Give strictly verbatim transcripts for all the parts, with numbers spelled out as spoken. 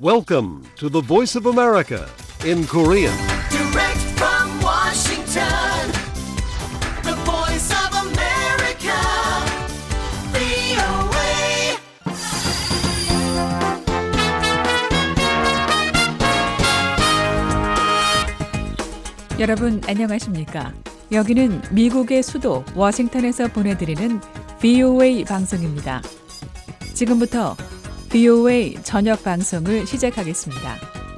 Welcome to the Voice of America in Korean. Direct from Washington, the Voice of America, 브이오에이. 여러분 안녕하십니까? 여기는 미국의 수도 워싱턴에서 보내드리는 브이오에이 방송입니다. 지금부터 브이오에이 저녁 방송을 시작하겠습니다.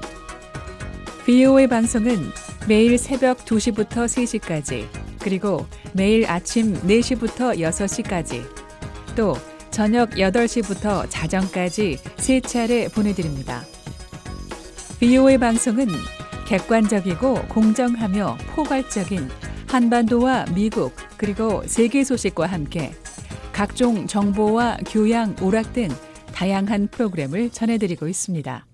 브이오에이 방송은 매일 새벽 두 시부터 세 시까지, 그리고 매일 아침 네 시부터 여섯 시까지, 또 저녁 여덟 시부터 자정까지 세 차례 보내드립니다. 브이오에이 방송은 객관적이고 공정하며 포괄적인 한반도와 미국 그리고 세계 소식과 함께 각종 정보와 교양, 오락 등 다양한 프로그램을 전해드리고 있습니다.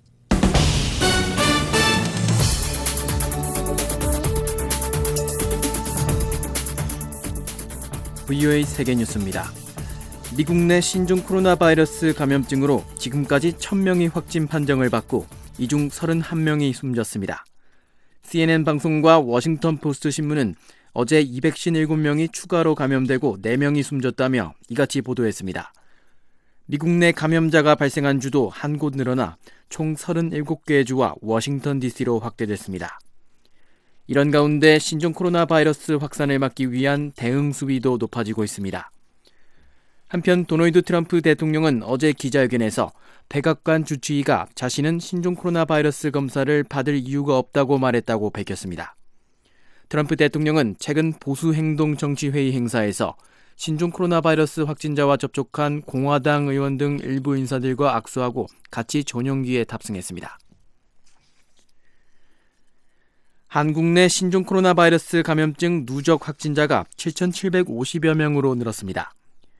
브이오에이 세계뉴스입니다. 미국 내 신종 코로나 바이러스 감염증으로 지금까지 천 명이 확진 판정을 받고 이 중 서른한 명이 숨졌습니다. 씨엔엔 방송과 워싱턴 포스트 신문은 어제 이백십칠 명이 추가로 감염되고 네 명이 숨졌다며 이같이 보도했습니다. 미국 내 감염자가 발생한 주도 한 곳 늘어나 총 서른일곱 개의 주와 워싱턴 디씨로 확대됐습니다. 이런 가운데 신종 코로나 바이러스 확산을 막기 위한 대응 수위도 높아지고 있습니다. 한편 도널드 트럼프 대통령은 어제 기자회견에서 백악관 주치의가 자신은 신종 코로나 바이러스 검사를 받을 이유가 없다고 말했다고 밝혔습니다. 트럼프 대통령은 최근 보수행동 정치회의 행사에서 신종 코로나 바이러스 확진자와 접촉한 공화당 의원 등 일부 인사들과 악수하고 같이 전용기에 탑승했습니다. 한국 내 신종 코로나 바이러스 감염증 누적 확진자가 칠천칠백오십여 명으로 늘었습니다.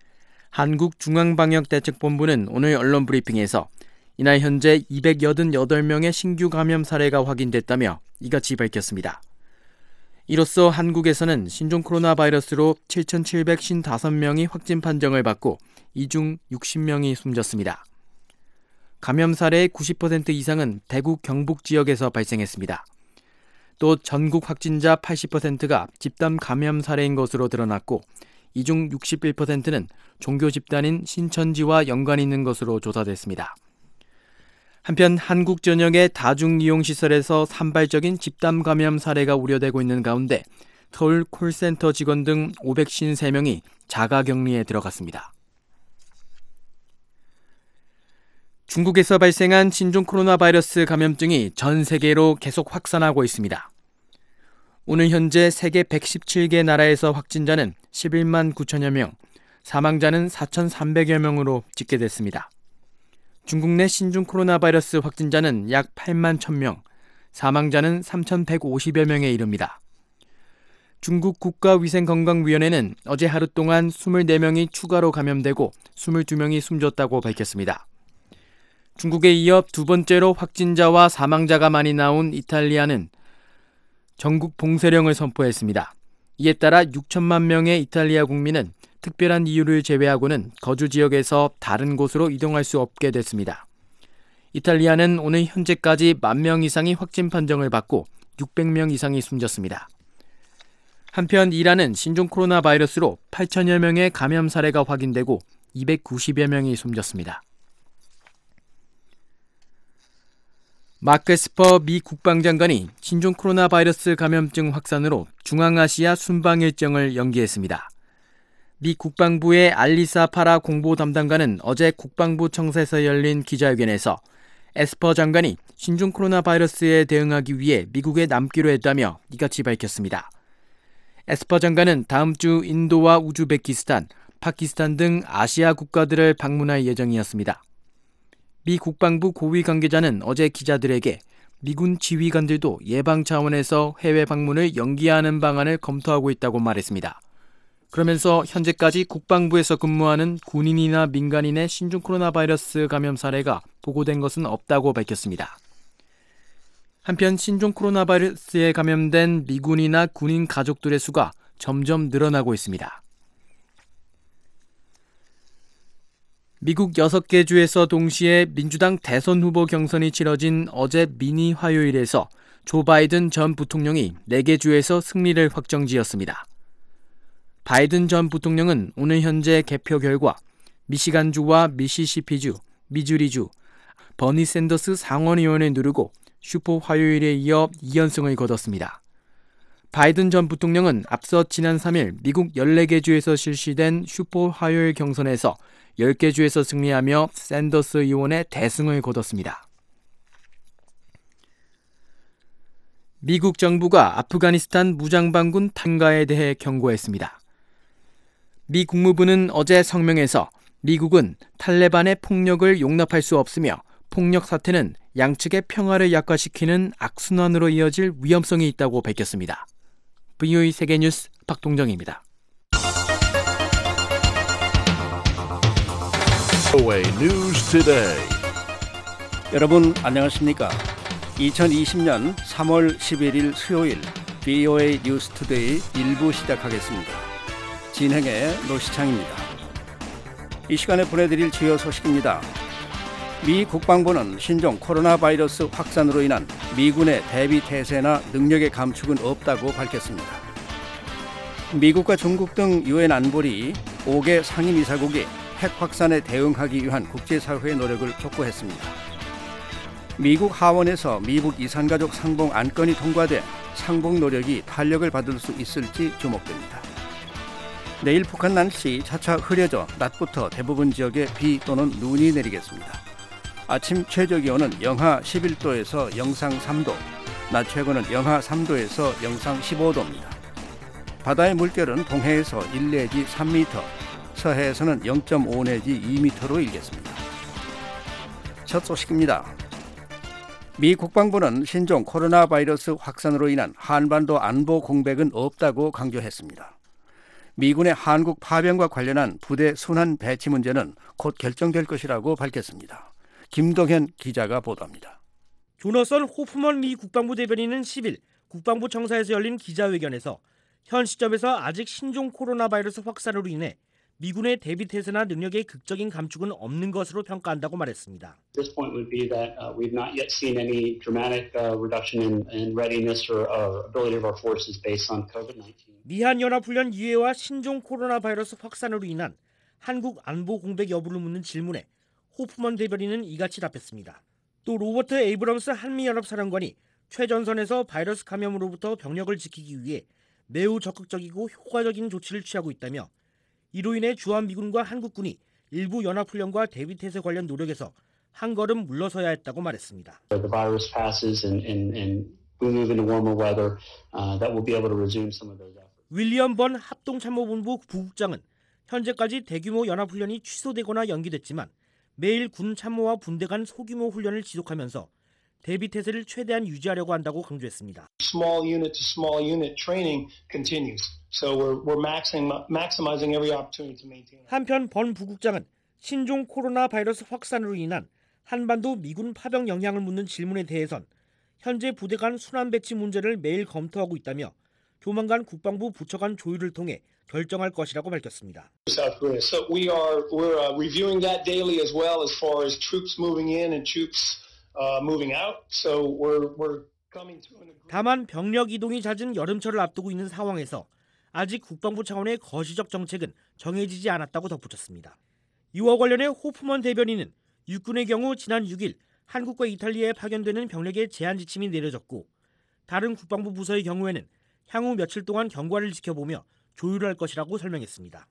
한국중앙방역대책본부는 오늘 언론 브리핑에서 이날 현재 이백팔십팔 명의 신규 감염 사례가 확인됐다며 이같이 밝혔습니다. 이로써 한국에서는 신종 코로나 바이러스로 칠천칠백오십오 명이 확진 판정을 받고 이 중 육십 명이 숨졌습니다. 감염 사례의 구십 퍼센트 이상은 대구 경북 지역에서 발생했습니다. 또 전국 확진자 팔십 퍼센트가 집단 감염 사례인 것으로 드러났고 이 중 육십일 퍼센트는 종교 집단인 신천지와 연관이 있는 것으로 조사됐습니다. 한편 한국 전역의 다중이용시설에서 산발적인 집단 감염 사례가 우려되고 있는 가운데 서울 콜센터 직원 등 오백오십삼 명이 자가격리에 들어갔습니다. 중국에서 발생한 신종 코로나 바이러스 감염증이 전 세계로 계속 확산하고 있습니다. 오늘 현재 세계 백십칠 개 나라에서 확진자는 십일만 구천여 명, 사망자는 사천삼백여 명으로 집계됐습니다. 중국 내 신종 코로나 바이러스 확진자는 약 팔만 천 명, 사망자는 삼천백오십여 명에 이릅니다. 중국 국가위생건강위원회는 어제 하루 동안 이십사 명이 추가로 감염되고 이십이 명이 숨졌다고 밝혔습니다. 중국에 이어 두 번째로 확진자와 사망자가 많이 나온 이탈리아는 전국 봉쇄령을 선포했습니다. 이에 따라 육천만 명의 이탈리아 국민은 특별한 이유를 제외하고는 거주 지역에서 다른 곳으로 이동할 수 없게 됐습니다. 이탈리아는 오늘 현재까지 만 명 이상이 확진 판정을 받고 육백 명 이상이 숨졌습니다. 한편 이란은 신종 코로나 바이러스로 팔천여 명의 감염 사례가 확인되고 이백구십여 명이 숨졌습니다. 마크 에스퍼 미 국방장관이 신종 코로나 바이러스 감염증 확산으로 중앙아시아 순방 일정을 연기했습니다. 미 국방부의 알리사 파라 공보 담당관은 어제 국방부 청사에서 열린 기자회견에서 에스퍼 장관이 신종 코로나 바이러스에 대응하기 위해 미국에 남기로 했다며 이같이 밝혔습니다. 에스퍼 장관은 다음 주 인도와 우즈베키스탄, 파키스탄 등 아시아 국가들을 방문할 예정이었습니다. 미 국방부 고위 관계자는 어제 기자들에게 미군 지휘관들도 예방 차원에서 해외 방문을 연기하는 방안을 검토하고 있다고 말했습니다. 그러면서 현재까지 국방부에서 근무하는 군인이나 민간인의 신종 코로나 바이러스 감염 사례가 보고된 것은 없다고 밝혔습니다. 한편 신종 코로나 바이러스에 감염된 미군이나 군인 가족들의 수가 점점 늘어나고 있습니다. 미국 여섯 개 주에서 동시에 민주당 대선 후보 경선이 치러진 어제 미니 화요일에서 조 바이든 전 부통령이 네 개 주에서 승리를 확정지었습니다. 바이든 전 부통령은 오늘 현재 개표 결과 미시간주와 미시시피주, 미주리주, 버니 샌더스 상원의원을 누르고 슈퍼 화요일에 이어 이 연승을 거뒀습니다. 바이든 전 부통령은 앞서 지난 삼 일 미국 열네 개 주에서 실시된 슈퍼 화요일 경선에서 열 개 주에서 승리하며 샌더스 의원의 대승을 거뒀습니다. 미국 정부가 아프가니스탄 무장반군 탄가에 대해 경고했습니다. 미 국무부는 어제 성명에서 미국은 탈레반의 폭력을 용납할 수 없으며 폭력 사태는 양측의 평화를 약화시키는 악순환으로 이어질 위험성이 있다고 밝혔습니다. 브이오에이 세계뉴스 박동정입니다. 브이오에이 News Today. 여러분 안녕하십니까? 이천이십 년 삼월 십일일 수요일 브이오에이 뉴스 투데이 일 부 시작하겠습니다. 진행의 노시창입니다. 이 시간에 보내드릴 주요 소식입니다. 미 국방부는 신종 코로나 바이러스 확산으로 인한 미군의 대비 태세나 능력의 감축은 없다고 밝혔습니다. 미국과 중국 등 유엔 안보리 오 개 상임이사국이 핵 확산에 대응하기 위한 국제사회의 노력을 촉구했습니다. 미국 하원에서 미북 이산가족 상봉 안건이 통과돼 상봉 노력이 탄력을 받을 수 있을지 주목됩니다. 내일 북한 날씨 차차 흐려져 낮부터 대부분 지역에 비 또는 눈이 내리겠습니다. 아침 최저기온은 영하 십일 도에서 영상 삼 도, 낮 최고는 영하 삼 도에서 영상 십오 도입니다. 바다의 물결은 동해에서 일 내지 삼 미터, 서해에서는 영 점 오 내지 이 미터로 일겠습니다. 첫 소식입니다. 미 국방부는 신종 코로나 바이러스 확산으로 인한 한반도 안보 공백은 없다고 강조했습니다. 미군의 한국 파병과 관련한 부대 순환 배치 문제는 곧 결정될 것이라고 밝혔습니다. 김동현 기자가 보도합니다. 조너선 호프먼 미 국방부 대변인은 십 일 국방부 청사에서 열린 기자회견에서 현 시점에서 아직 신종 코로나 바이러스 확산으로 인해 미군의 대비 태세나 능력의 극적인 감축은 없는 것으로 평가한다고 말했습니다. This point would be that uh, we've not yet seen any dramatic uh, reduction in, in readiness or uh, ability of our forces based on 코비드 나인틴. 미한 연합훈련 유예와 신종 코로나 바이러스 확산으로 인한 한국 안보 공백 여부를 묻는 질문에 호프먼 대변인은 이같이 답했습니다. 또 로버트 에이브럼스 한미연합사령관이 최전선에서 바이러스 감염으로부터 병력을 지키기 위해 매우 적극적이고 효과적인 조치를 취하고 있다며 이로 인해 주한미군과 한국군이 일부 연합훈련과 대비태세 관련 노력에서 한 걸음 물러서야 했다고 말했습니다. The virus passes and, and, and we move into warmer weather, uh, that we'll be able to resume some of those efforts. 윌리엄 번 합동참모본부 부국장은 현재까지 대규모 연합훈련이 취소되거나 연기됐지만 매일 군 참모와 분대 간 소규모 훈련을 지속하면서 대비태세를 최대한 유지하려고 한다고 강조했습니다. Small unit to small unit training continues. So we're we're maximizing maximizing every opportunity to maintain. 한편 번 부국장은 신종 코로나 바이러스 확산으로 인한 한반도 미군 파병 영향을 묻는 질문에 대해선 현재 부대 간 순환 배치 문제를 매일 검토하고 있다며 조만간 국방부 부처 간 조율을 통해 결정할 것이라고 밝혔습니다. South Korea. So we are we're uh, reviewing that daily as well as far as troops moving in and troops uh, moving out. So we're we're coming to an agreement. 다만 병력 이동이 잦은 여름철을 앞두고 있는 상황에서 아직 국방부 차원의 거시적 정책은 정해지지 않았다고 덧붙였습니다. 이와 관련해 호프먼 대변인은 육군의 경우 지난 육 일 한국과 이탈리아에 파견되는 병력의 제한 지침이 내려졌고 다른 국방부 부서의 경우에는 향후 며칠 동안 경과를 지켜보며 조율할 것이라고 설명했습니다.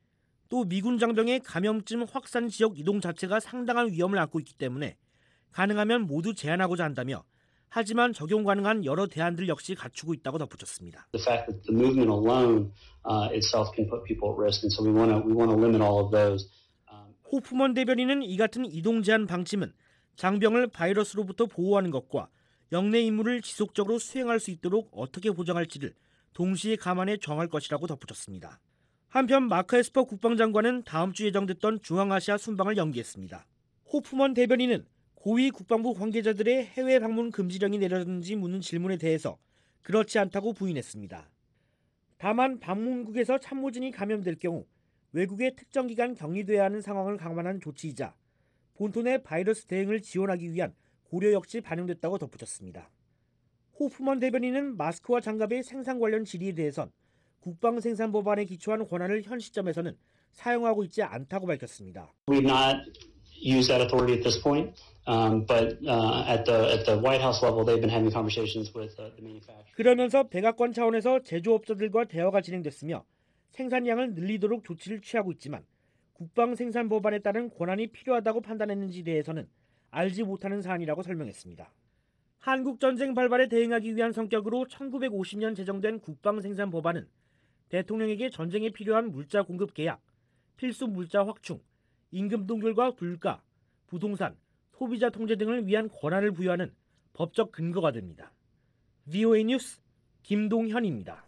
또 미군 장병의 감염증 확산 지역 이동 자체가 상당한 위험을 안고 있기 때문에 가능하면 모두 제한하고자 한다며 하지만 적용 가능한 여러 대안들 역시 갖추고 있다고 덧붙였습니다. The fact that the movement alone uh, itself can put people at risk, and so we want to we want to limit all of those. Um, 호프먼 대변인은 이 같은 이동 제한 방침은 장병을 바이러스로부터 보호하는 것과 영내 임무를 지속적으로 수행할 수 있도록 어떻게 보장할지를 동시에 감안해 정할 것이라고 덧붙였습니다. 한편 마크 에스퍼 국방장관은 다음 주 예정됐던 중앙아시아 순방을 연기했습니다. 호프먼 대변인은 고위 국방부 관계자들의 해외 방문 금지령이 내려졌는지 묻는 질문에 대해서 그렇지 않다고 부인했습니다. 다만 방문국에서 참모진이 감염될 경우 외국의 특정 기간 격리돼야 하는 상황을 감안한 조치이자 본토 내 바이러스 대응을 지원하기 위한 고려 역시 반영됐다고 덧붙였습니다. 호프먼 대변인은 마스크와 장갑의 생산 관련 질의에 대해선 국방생산법안에 기초한 권한을 현 시점에서는 사용하고 있지 않다고 밝혔습니다. We've not used that authority at this point, um, but uh, at the at the White House level, they've been having conversations with uh, the manufacturer. 그러면서 백악관 차원에서 제조업자들과 대화가 진행됐으며 생산량을 늘리도록 조치를 취하고 있지만 국방생산법안에 따른 권한이 필요하다고 판단했는지에 대해서는 알지 못하는 사안이라고 설명했습니다. 한국전쟁 발발에 대응하기 위한 성격으로 천구백오십 년 제정된 국방생산법안은 대통령에게 전쟁에 필요한 물자 공급 계약, 필수 물자 확충, 임금 동결과 물가, 부동산, 소비자 통제 등을 위한 권한을 부여하는 법적 근거가 됩니다. 브이오에이 뉴스 김동현입니다.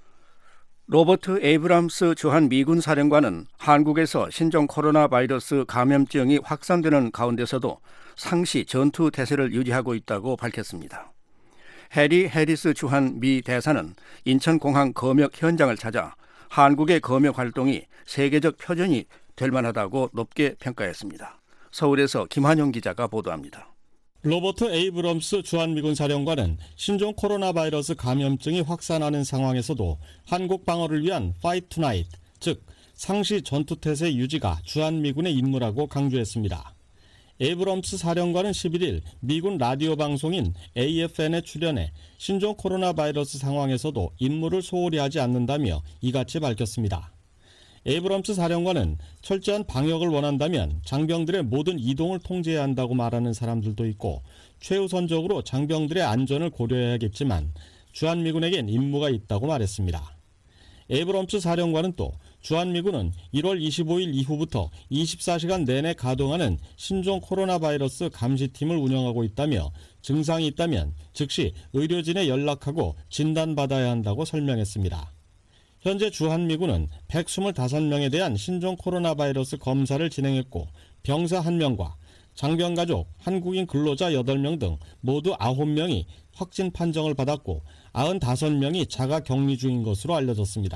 로버트 에이브람스 주한 미군 사령관은 한국에서 신종 코로나 바이러스 감염증이 확산되는 가운데서도 상시 전투 태세를 유지하고 있다고 밝혔습니다. 해리 해리스 주한 미 대사는 인천공항 검역 현장을 찾아 한국의 검역 활동이 세계적 표준이 될 만하다고 높게 평가했습니다. 서울에서 김한용 기자가 보도합니다. 로버트 에이브럼스 주한미군 사령관은 신종 코로나 바이러스 감염증이 확산하는 상황에서도 한국 방어를 위한 Fight Tonight, 즉 상시 전투태세 유지가 주한미군의 임무라고 강조했습니다. 에이브럼스 사령관은 십일 일 미군 라디오 방송인 에이에프엔에 출연해 신종 코로나 바이러스 상황에서도 임무를 소홀히 하지 않는다며 이같이 밝혔습니다. 에이브럼스 사령관은 철저한 방역을 원한다면 장병들의 모든 이동을 통제해야 한다고 말하는 사람들도 있고 최우선적으로 장병들의 안전을 고려해야겠지만 주한미군에겐 임무가 있다고 말했습니다. 에이브럼스 사령관은 또 주한미군은 일월 이십오일 이후부터 이십사 시간 내내 가동하는 신종 코로나 바이러스 감시팀을 운영하고 있다며 증상이 있다면 즉시 의료진에 연락하고 진단받아야 한다고 설명했습니다. 현재 주한미군은 백이십오 명에 대한 신종 코로나 바이러스 검사를 진행했고 병사 한 명과 장병가족, 한국인 근로자 여덟 명 등 모두 아홉 명이 확진 판정을 받았고 구십오 명이 자가 격리 중인 것으로 알려졌습니다.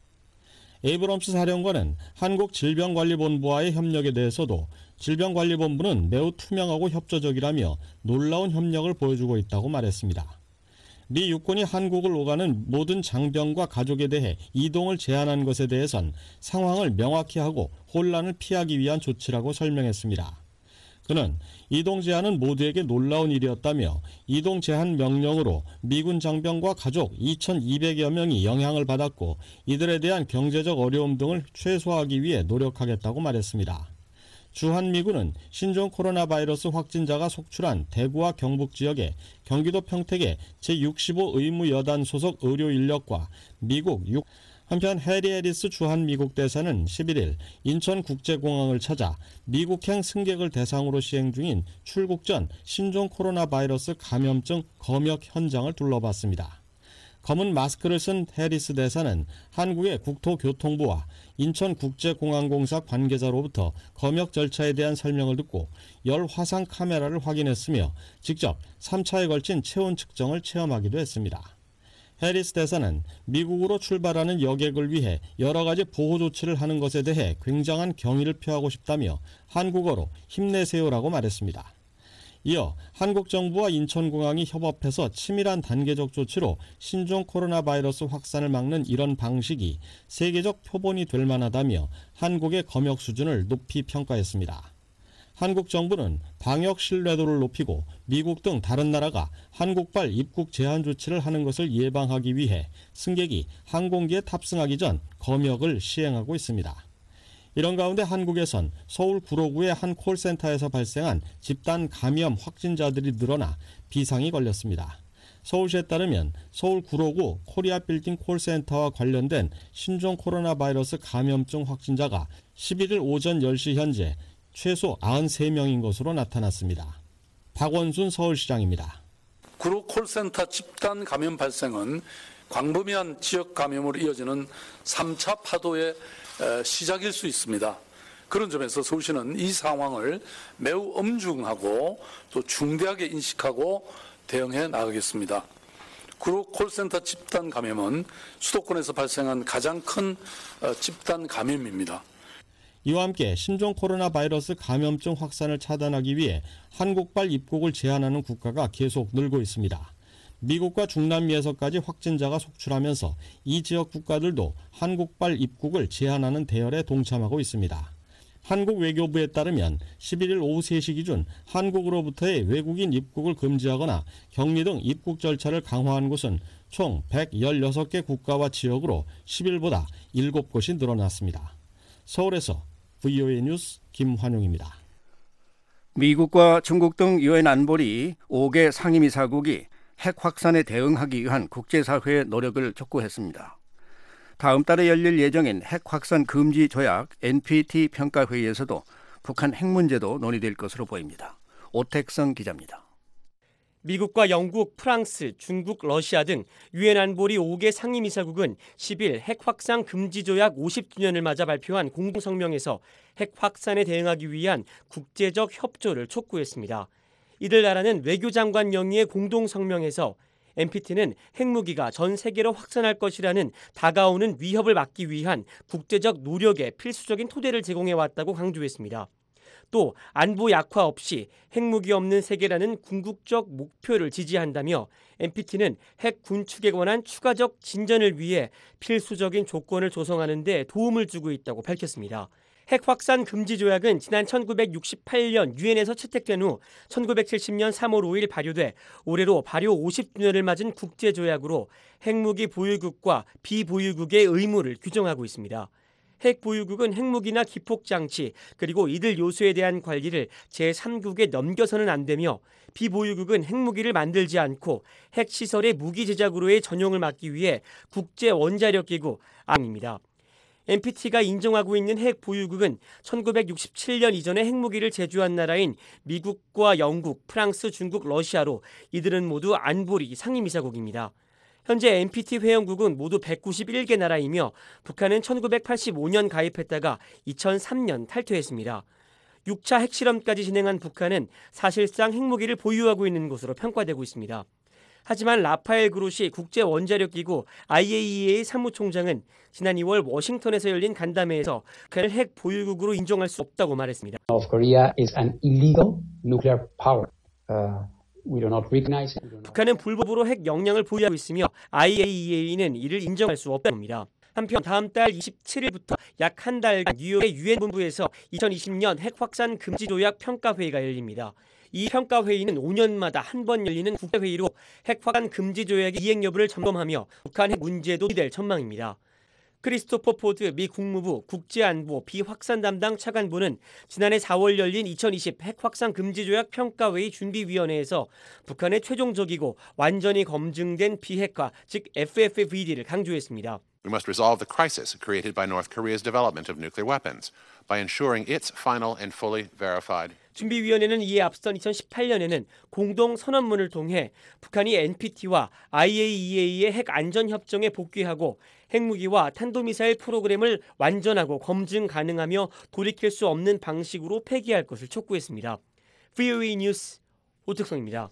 에이브럼스 사령관은 한국질병관리본부와의 협력에 대해서도 질병관리본부는 매우 투명하고 협조적이라며 놀라운 협력을 보여주고 있다고 말했습니다. 미 육군이 한국을 오가는 모든 장병과 가족에 대해 이동을 제한한 것에 대해선 상황을 명확히 하고 혼란을 피하기 위한 조치라고 설명했습니다. 그는 이동 제한은 모두에게 놀라운 일이었다며 이동 제한 명령으로 미군 장병과 가족 이천이백여 명이 영향을 받았고 이들에 대한 경제적 어려움 등을 최소화하기 위해 노력하겠다고 말했습니다. 주한미군은 신종 코로나 바이러스 확진자가 속출한 대구와 경북 지역에 경기도 평택의 제육십오 의무여단 소속 의료 인력과 미국 육 한편 해리 해리스 주한미국 대사는 십일 일 인천국제공항을 찾아 미국행 승객을 대상으로 시행 중인 출국 전 신종 코로나 바이러스 감염증 검역 현장을 둘러봤습니다. 검은 마스크를 쓴 해리스 대사는 한국의 국토교통부와 인천국제공항공사 관계자로부터 검역 절차에 대한 설명을 듣고 열 화상 카메라를 확인했으며 직접 삼 차에 걸친 체온 측정을 체험하기도 했습니다. 해리스 대사는 미국으로 출발하는 여객을 위해 여러 가지 보호 조치를 하는 것에 대해 굉장한 경의를 표하고 싶다며 한국어로 힘내세요라고 말했습니다. 이어 한국 정부와 인천공항이 협업해서 치밀한 단계적 조치로 신종 코로나 바이러스 확산을 막는 이런 방식이 세계적 표본이 될 만하다며 한국의 검역 수준을 높이 평가했습니다. 한국 정부는 방역 신뢰도를 높이고 미국 등 다른 나라가 한국발 입국 제한 조치를 하는 것을 예방하기 위해 승객이 항공기에 탑승하기 전 검역을 시행하고 있습니다. 이런 가운데 한국에선 서울 구로구의 한 콜센터에서 발생한 집단 감염 확진자들이 늘어나 비상이 걸렸습니다. 서울시에 따르면 서울 구로구 코리아 빌딩 콜센터와 관련된 신종 코로나 바이러스 감염증 확진자가 십일 일 오전 열 시 현재 최소 구십삼 명인 것으로 나타났습니다. 박원순 서울시장입니다. 구로 콜센터 집단 감염 발생은 광범위한 지역 감염으로 이어지는 삼 차 파도의 시작일 수 있습니다. 그런 점에서 서울시는 이 상황을 매우 엄중하고 또 중대하게 인식하고 대응해 나가겠습니다. 구로 콜센터 집단 감염은 수도권에서 발생한 가장 큰 집단 감염입니다. 이와 함께 신종 코로나 바이러스 감염증 확산을 차단하기 위해 한국발 입국을 제한하는 국가가 계속 늘고 있습니다. 미국과 중남미에서까지 확진자가 속출하면서 이 지역 국가들도 한국발 입국을 제한하는 대열에 동참하고 있습니다. 한국 외교부에 따르면 십일 일 오후 세 시 기준 한국으로부터의 외국인 입국을 금지하거나 격리 등 입국 절차를 강화한 곳은 총 백십육 개 국가와 지역으로 십 일보다 일곱 곳이 늘어났습니다. 서울에서 브이오에이 뉴스 김환용입니다. 미국과 중국 등 유엔 안보리 오 개 상임이사국이 핵 확산에 대응하기 위한 국제사회의 노력을 촉구했습니다. 다음 달에 열릴 예정인 핵 확산 금지 조약 엔피티 평가회의에서도 북한 핵 문제도 논의될 것으로 보입니다. 오택성 기자입니다. 미국과 영국, 프랑스, 중국, 러시아 등 유엔 안보리 오 개 상임이사국은 십 일 핵 확산 금지 조약 오십 주년을 맞아 발표한 공동성명에서 핵 확산에 대응하기 위한 국제적 협조를 촉구했습니다. 이들 나라는 외교장관 영위의 공동성명에서 엔피티는 핵무기가 전 세계로 확산할 것이라는 다가오는 위협을 막기 위한 국제적 노력의 필수적인 토대를 제공해왔다고 강조했습니다. 또 안보 약화 없이 핵무기 없는 세계라는 궁극적 목표를 지지한다며 엔피티는 핵 군축에 관한 추가적 진전을 위해 필수적인 조건을 조성하는 데 도움을 주고 있다고 밝혔습니다. 핵 확산 금지 조약은 지난 천구백육십팔 년 유엔에서 채택된 후 천구백칠십 년 삼월 오일 발효돼 올해로 발효 오십 주년을 맞은 국제조약으로 핵무기 보유국과 비보유국의 의무를 규정하고 있습니다. 핵 보유국은 핵무기나 기폭장치 그리고 이들 요소에 대한 관리를 제삼국에 넘겨서는 안 되며 비보유국은 핵무기를 만들지 않고 핵시설의 무기 제작으로의 전용을 막기 위해 국제원자력기구 아입니다. 엔피티가 인정하고 있는 핵 보유국은 천구백육십칠 년 이전에 핵무기를 제조한 나라인 미국과 영국, 프랑스, 중국, 러시아로 이들은 모두 안보리 상임이사국입니다. 현재 엔피티 회원국은 모두 백구십일 개 나라이며 북한은 천구백팔십오 년 가입했다가 이천삼 년 탈퇴했습니다. 육 차 핵실험까지 진행한 북한은 사실상 핵무기를 보유하고 있는 것으로 평가되고 있습니다. 하지만 라파엘 그로시 국제원자력기구 아이에이이에이 사무총장은 지난 이월 워싱턴에서 열린 간담회에서 북한을 핵 보유국으로 인정할 수 없다고 말했습니다. North Korea is an illegal nuclear power. Uh, we do not recognize it. 북한은 불법으로 핵 역량을 보유하고 있으며 아이에이이에이는 이를 인정할 수 없다고 합니다. 한편 다음 달 이십칠 일부터 약 한 달간 뉴욕의 유엔 본부에서 이천이십 년 핵 확산 금지 조약 평가회의가 열립니다. 이 평가회의는 오 년마다 한 번 열리는 국제회의로 핵 확산 금지 조약의 이행 여부를 점검하며 북한 핵 문제도 논의될 전망입니다. 크리스토퍼 포드 미 국무부 국제안보 비확산 담당 차관보는 지난해 사월 열린 이천이십 핵 확산 금지 조약 평가회의 준비위원회에서 북한의 최종적이고 완전히 검증된 비핵화, 즉 에프에프브이디를 강조했습니다. We must resolve the crisis created by North Korea's development of nuclear weapons by ensuring its final and fully verified. 준비위원회는 이에 앞선 이천십팔 년에는 공동 선언문을 통해 북한이 엔피티와 아이에이이에이의 핵 안전 협정에 복귀하고 핵무기와 탄도미사일 프로그램을 완전하고 검증 가능하며 돌이킬 수 없는 방식으로 폐기할 것을 촉구했습니다. 브이오에이 뉴스 오특성입니다.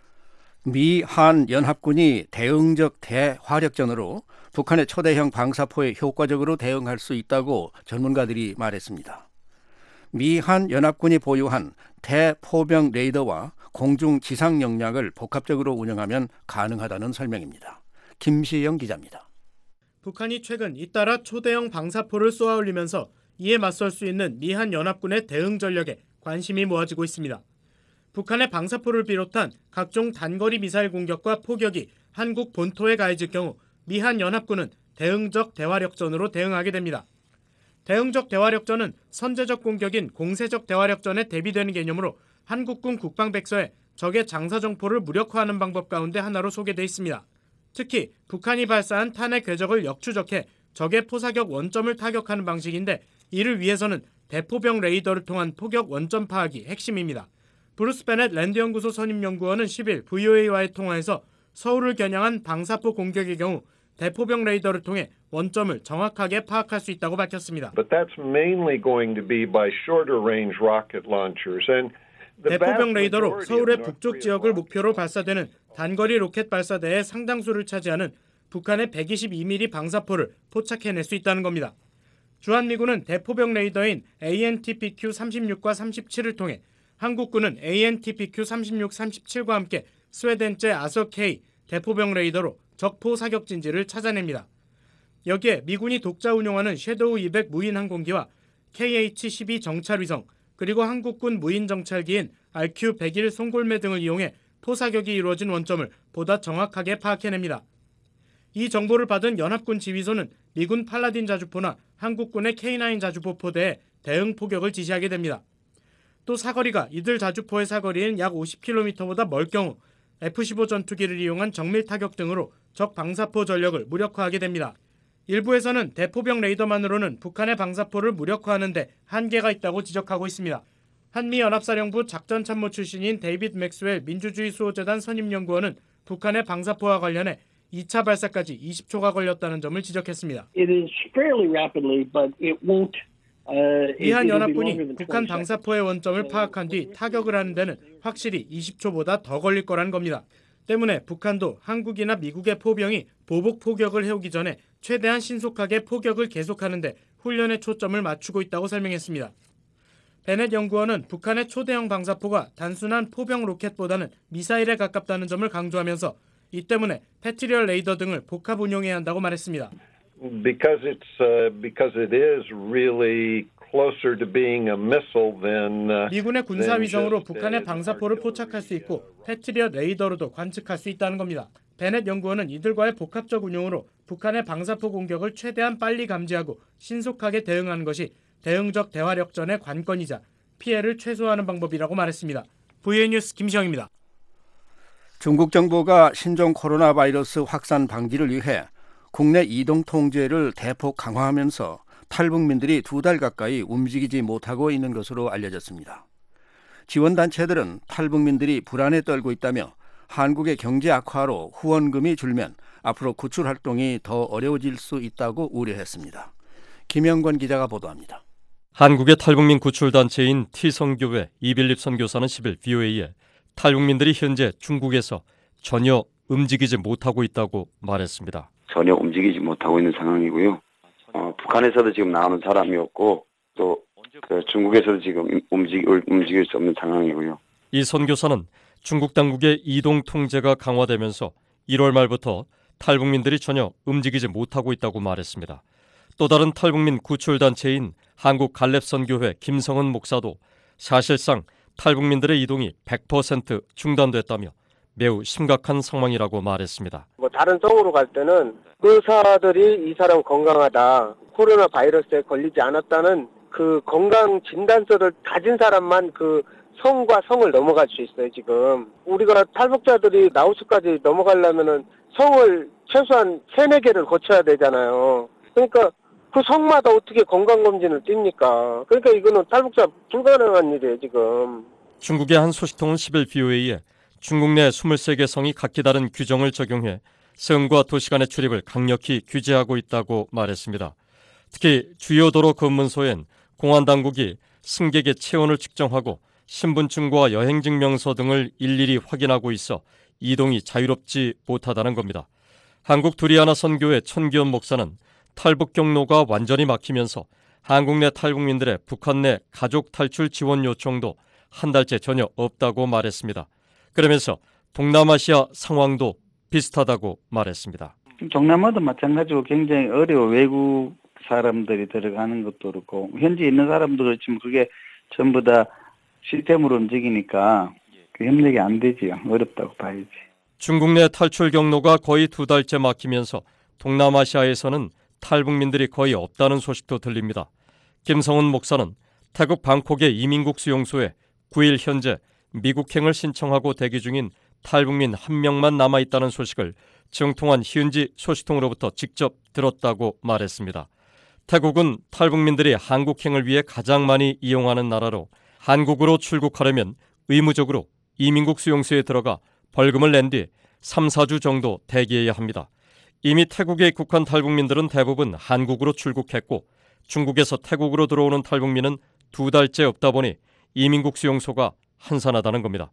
미, 한 연합군이 대응적 대화력전으로 북한의 초대형 방사포에 효과적으로 대응할 수 있다고 전문가들이 말했습니다. 미, 한 연합군이 보유한 대포병 레이더와 공중 지상 역량을 복합적으로 운영하면 가능하다는 설명입니다. 김시영 기자입니다. 북한이 최근 잇따라 초대형 방사포를 쏘아 올리면서 이에 맞설 수 있는 미한 연합군의 대응 전력에 관심이 모아지고 있습니다. 북한의 방사포를 비롯한 각종 단거리 미사일 공격과 포격이 한국 본토에 가해질 경우 미한 연합군은 대응적 대화력전으로 대응하게 됩니다. 대응적 대화력전은 선제적 공격인 공세적 대화력전에 대비되는 개념으로 한국군 국방백서에 적의 장사정포를 무력화하는 방법 가운데 하나로 소개되어 있습니다. 특히 북한이 발사한 탄핵 궤적을 역추적해 적의 포사격 원점을 타격하는 방식인데 이를 위해서는 대포병 레이더를 통한 포격 원점 파악이 핵심입니다. 브루스 베넷 랜드연구소 선임연구원은 십 일 브이오에이와의 통화에서 서울을 겨냥한 방사포 공격의 경우 대포병 레이더를 통해 원점을 정확하게 파악할 수 있다고 밝혔습니다. But that's mainly going to be by shorter range rocket launchers and 대포병 레이더로 서울의 북쪽 지역을 목표로 발사되는 단거리 로켓 발사대의 상당수를 차지하는 북한의 백이십이 밀리미터 방사포를 포착해낼 수 있다는 겁니다. 주한미군은 대포병 레이더인 에이엔티피큐 삼십육과 삼십칠을 통해 한국군은 에이엔티피큐 삼십육, 삼십칠과 함께 스웨덴제 아서-K 대포병 레이더로 적포 사격진지를 찾아냅니다. 여기에 미군이 독자 운용하는 섀도우 이백 무인 항공기와 케이에이치 십이 정찰위성, 그리고 한국군 무인 정찰기인 알큐 백일 송골매 등을 이용해 포사격이 이루어진 원점을 보다 정확하게 파악해냅니다. 이 정보를 받은 연합군 지휘소는 미군 팔라딘 자주포나 한국군의 케이 나인 자주포 포대에 대응 포격을 지시하게 됩니다. 또 사거리가 이들 자주포의 사거리인 약 오십 킬로미터보다 멀 경우 에프 십오 전투기를 이용한 정밀 타격 등으로 적 방사포 전력을 무력화하게 됩니다. 일부에서는 대포병 레이더만으로는 북한의 방사포를 무력화하는 데 한계가 있다고 지적하고 있습니다. 한미연합사령부 작전참모 출신인 데이빗 맥스웰 민주주의 수호재단 선임연구원은 북한의 방사포와 관련해 이 차 발사까지 이십 초가 걸렸다는 점을 지적했습니다. It is fairly rapidly, but it won't. Uh, 미한 연합군이 북한 방사포의 원점을 파악한 뒤 타격을 하는 데는 확실히 이십 초보다 더 걸릴 거란 겁니다. 때문에 북한도 한국이나 미국의 포병이 보복 포격을 해오기 전에 최대한 신속하게 포격을 계속하는데 훈련의 초점을 맞추고 있다고 설명했습니다. 베넷 연구원은 북한의 초대형 방사포가 단순한 포병 로켓보다는 미사일에 가깝다는 점을 강조하면서 이 때문에 패트리엇 레이더 등을 복합 운용해야 한다고 말했습니다. Because it's uh, because it is really closer to being a missile than uh, 미군의 군사 위성으로 than just, 북한의 uh, 방사포를 포착할 수 있고 패트리엇 레이더로도 관측할 수 있다는 겁니다. 베넷 연구원은 이들과의 복합적 운용으로 북한의 방사포 공격을 최대한 빨리 감지하고 신속하게 대응하는 것이 대응적 대화력전의 관건이자 피해를 최소화하는 방법이라고 말했습니다. 브이오에이 뉴스 김시영입니다. 중국 정부가 신종 코로나 바이러스 확산 방지를 위해 국내 이동 통제를 대폭 강화하면서 탈북민들이 두 달 가까이 움직이지 못하고 있는 것으로 알려졌습니다. 지원단체들은 탈북민들이 불안에 떨고 있다며 한국의 경제 악화로 후원금이 줄면 앞으로 구출 활동이 더 어려워질 수 있다고 우려했습니다. 김영권 기자가 보도합니다. 한국의 탈북민 구출단체인 T성교회 이빌립 선교사는 십일 브이오에이에 탈북민들이 현재 중국에서 전혀 움직이지 못하고 있다고 말했습니다. 전혀 움직이지 못하고 있는 상황이고요. 어, 북한에서도 지금 나오는 사람이 없고 또 그 중국에서도 지금 움직, 움직일 수 없는 상황이고요. 이 선교사는 중국 당국의 이동 통제가 강화되면서 일월 말부터 탈북민들이 전혀 움직이지 못하고 있다고 말했습니다. 또 다른 탈북민 구출단체인 한국갈렙선교회 김성은 목사도 사실상 탈북민들의 이동이 백 퍼센트 중단됐다며 매우 심각한 상황이라고 말했습니다. 뭐 다른 성으로 갈 때는 의사들이 이 사람 건강하다, 코로나 바이러스에 걸리지 않았다는 그 건강 진단서를 가진 사람만 그 성과 성을 넘어갈 수 있어요. 지금 우리가 탈북자들이 라오스까지 넘어가려면은 성을 최소한 세네 개를 거쳐야 되잖아요. 그러니까 그 성마다 어떻게 건강검진을 띱니까? 그러니까 이거는 탈북자 불가능한 일이에요, 지금. 중국의 한 소식통은 십일 브이오에이에 중국 내 이십삼 개 성이 각기 다른 규정을 적용해 성과 도시 간의 출입을 강력히 규제하고 있다고 말했습니다. 특히 주요 도로 검문소엔 공안당국이 승객의 체온을 측정하고 신분증과 여행증명서 등을 일일이 확인하고 있어 이동이 자유롭지 못하다는 겁니다. 한국 두리아나 선교회 천기현 목사는 탈북 경로가 완전히 막히면서 한국 내 탈북민들의 북한 내 가족 탈출 지원 요청도 한 달째 전혀 없다고 말했습니다. 그러면서 동남아시아 상황도 비슷하다고 말했습니다. 동남아도 마찬가지로 굉장히 어려워. 외국 사람들이 들어가는 것도 그렇고 현지에 있는 사람도 그렇지만 그게 전부 다 시스템으로 움직이니까 그 협력이 안 되지요. 어렵다고 봐야지. 중국 내 탈출 경로가 거의 두 달째 막히면서 동남아시아에서는 탈북민들이 거의 없다는 소식도 들립니다. 김성은 목사는 태국 방콕의 이민국 수용소에 구 일 현재 미국행을 신청하고 대기 중인 탈북민 한 명만 남아있다는 소식을 정통한 현지 소식통으로부터 직접 들었다고 말했습니다. 태국은 탈북민들이 한국행을 위해 가장 많이 이용하는 나라로 한국으로 출국하려면 의무적으로 이민국 수용소에 들어가 벌금을 낸 뒤 삼, 사 주 정도 대기해야 합니다. 이미 태국에 입국한 탈북민들은 대부분 한국으로 출국했고 중국에서 태국으로 들어오는 탈북민은 두 달째 없다 보니 이민국 수용소가 한산하다는 겁니다.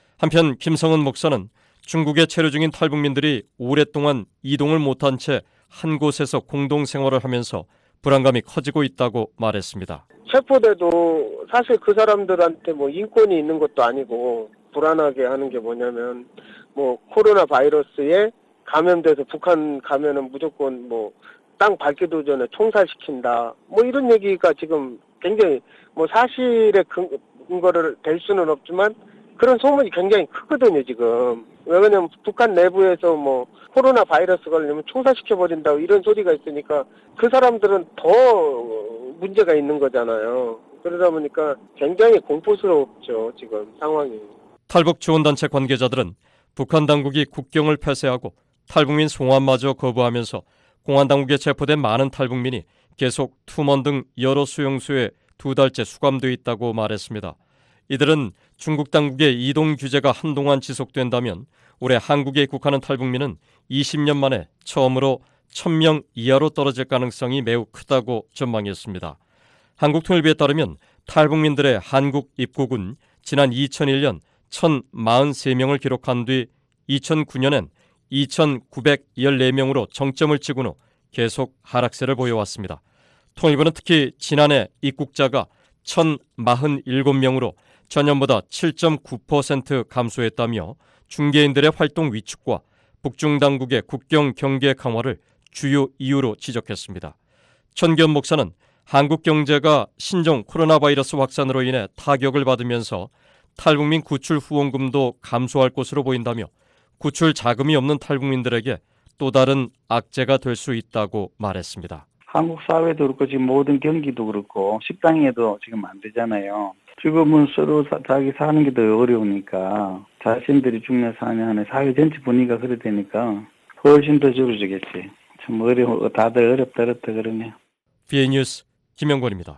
한편 김성은 목사는 중국에 체류 중인 탈북민들이 오랫동안 이동을 못한 채 한 곳에서 공동생활을 하면서 불안감이 커지고 있다고 말했습니다. 체포돼도 사실 그 사람들한테 뭐 인권이 있는 것도 아니고 불안하게 하는 게 뭐냐면 뭐 코로나 바이러스에 감염돼서 북한 가면은 무조건 뭐 땅 밟기도 전에 총살시킨다. 뭐 이런 얘기가 지금 굉장히 뭐 사실의 근거를 댈 수는 없지만 그런 소문이 굉장히 크거든요, 지금. 왜냐면 북한 내부에서 뭐 코로나 바이러스 걸리면 총살시켜버린다고 이런 소리가 있으니까 그 사람들은 더 문제가 있는 거잖아요. 그러다 보니까 굉장히 공포스럽죠, 지금 상황이. 탈북 지원단체 관계자들은 북한 당국이 국경을 폐쇄하고 탈북민 송환마저 거부하면서 공안 당국에 체포된 많은 탈북민이 계속 투먼 등 여러 수용소에 두 달째 수감돼 있다고 말했습니다. 이들은 중국 당국의 이동 규제가 한동안 지속된다면 올해 한국에 입국하는 탈북민은 이십 년 만에 처음으로 천 명 이하로 떨어질 가능성이 매우 크다고 전망했습니다. 한국통일부에 따르면 탈북민들의 한국 입국은 지난 이천일 년 천사십삼 명을 기록한 뒤 이천구 년엔 이천구백십사 명으로 정점을 찍은 후 계속 하락세를 보여왔습니다. 통일부는 특히 지난해 입국자가 천사십칠 명으로 전년보다 칠 점 구 퍼센트 감소했다며 중개인들의 활동 위축과 북중 당국의 국경 경계 강화를 주요 이유로 지적했습니다. 천기현 목사는 한국 경제가 신종 코로나 바이러스 확산으로 인해 타격을 받으면서 탈북민 구출 후원금도 감소할 것으로 보인다며 구출 자금이 없는 탈북민들에게 또 다른 악재가 될 수 있다고 말했습니다. 한국 사회도 그렇고 지금 모든 경기도 그렇고 식당에도 지금 안 되잖아요. 지금은 서로 사, 자기 사는 게 더 어려우니까 자신들이 죽냐 사냐 하는 사회 전체 분위기가 그래 되니까 훨씬 더 줄어지겠지. 참 어려워. 다들 어렵다 어렵다 그러네요. 비에이 뉴스 김영권입니다.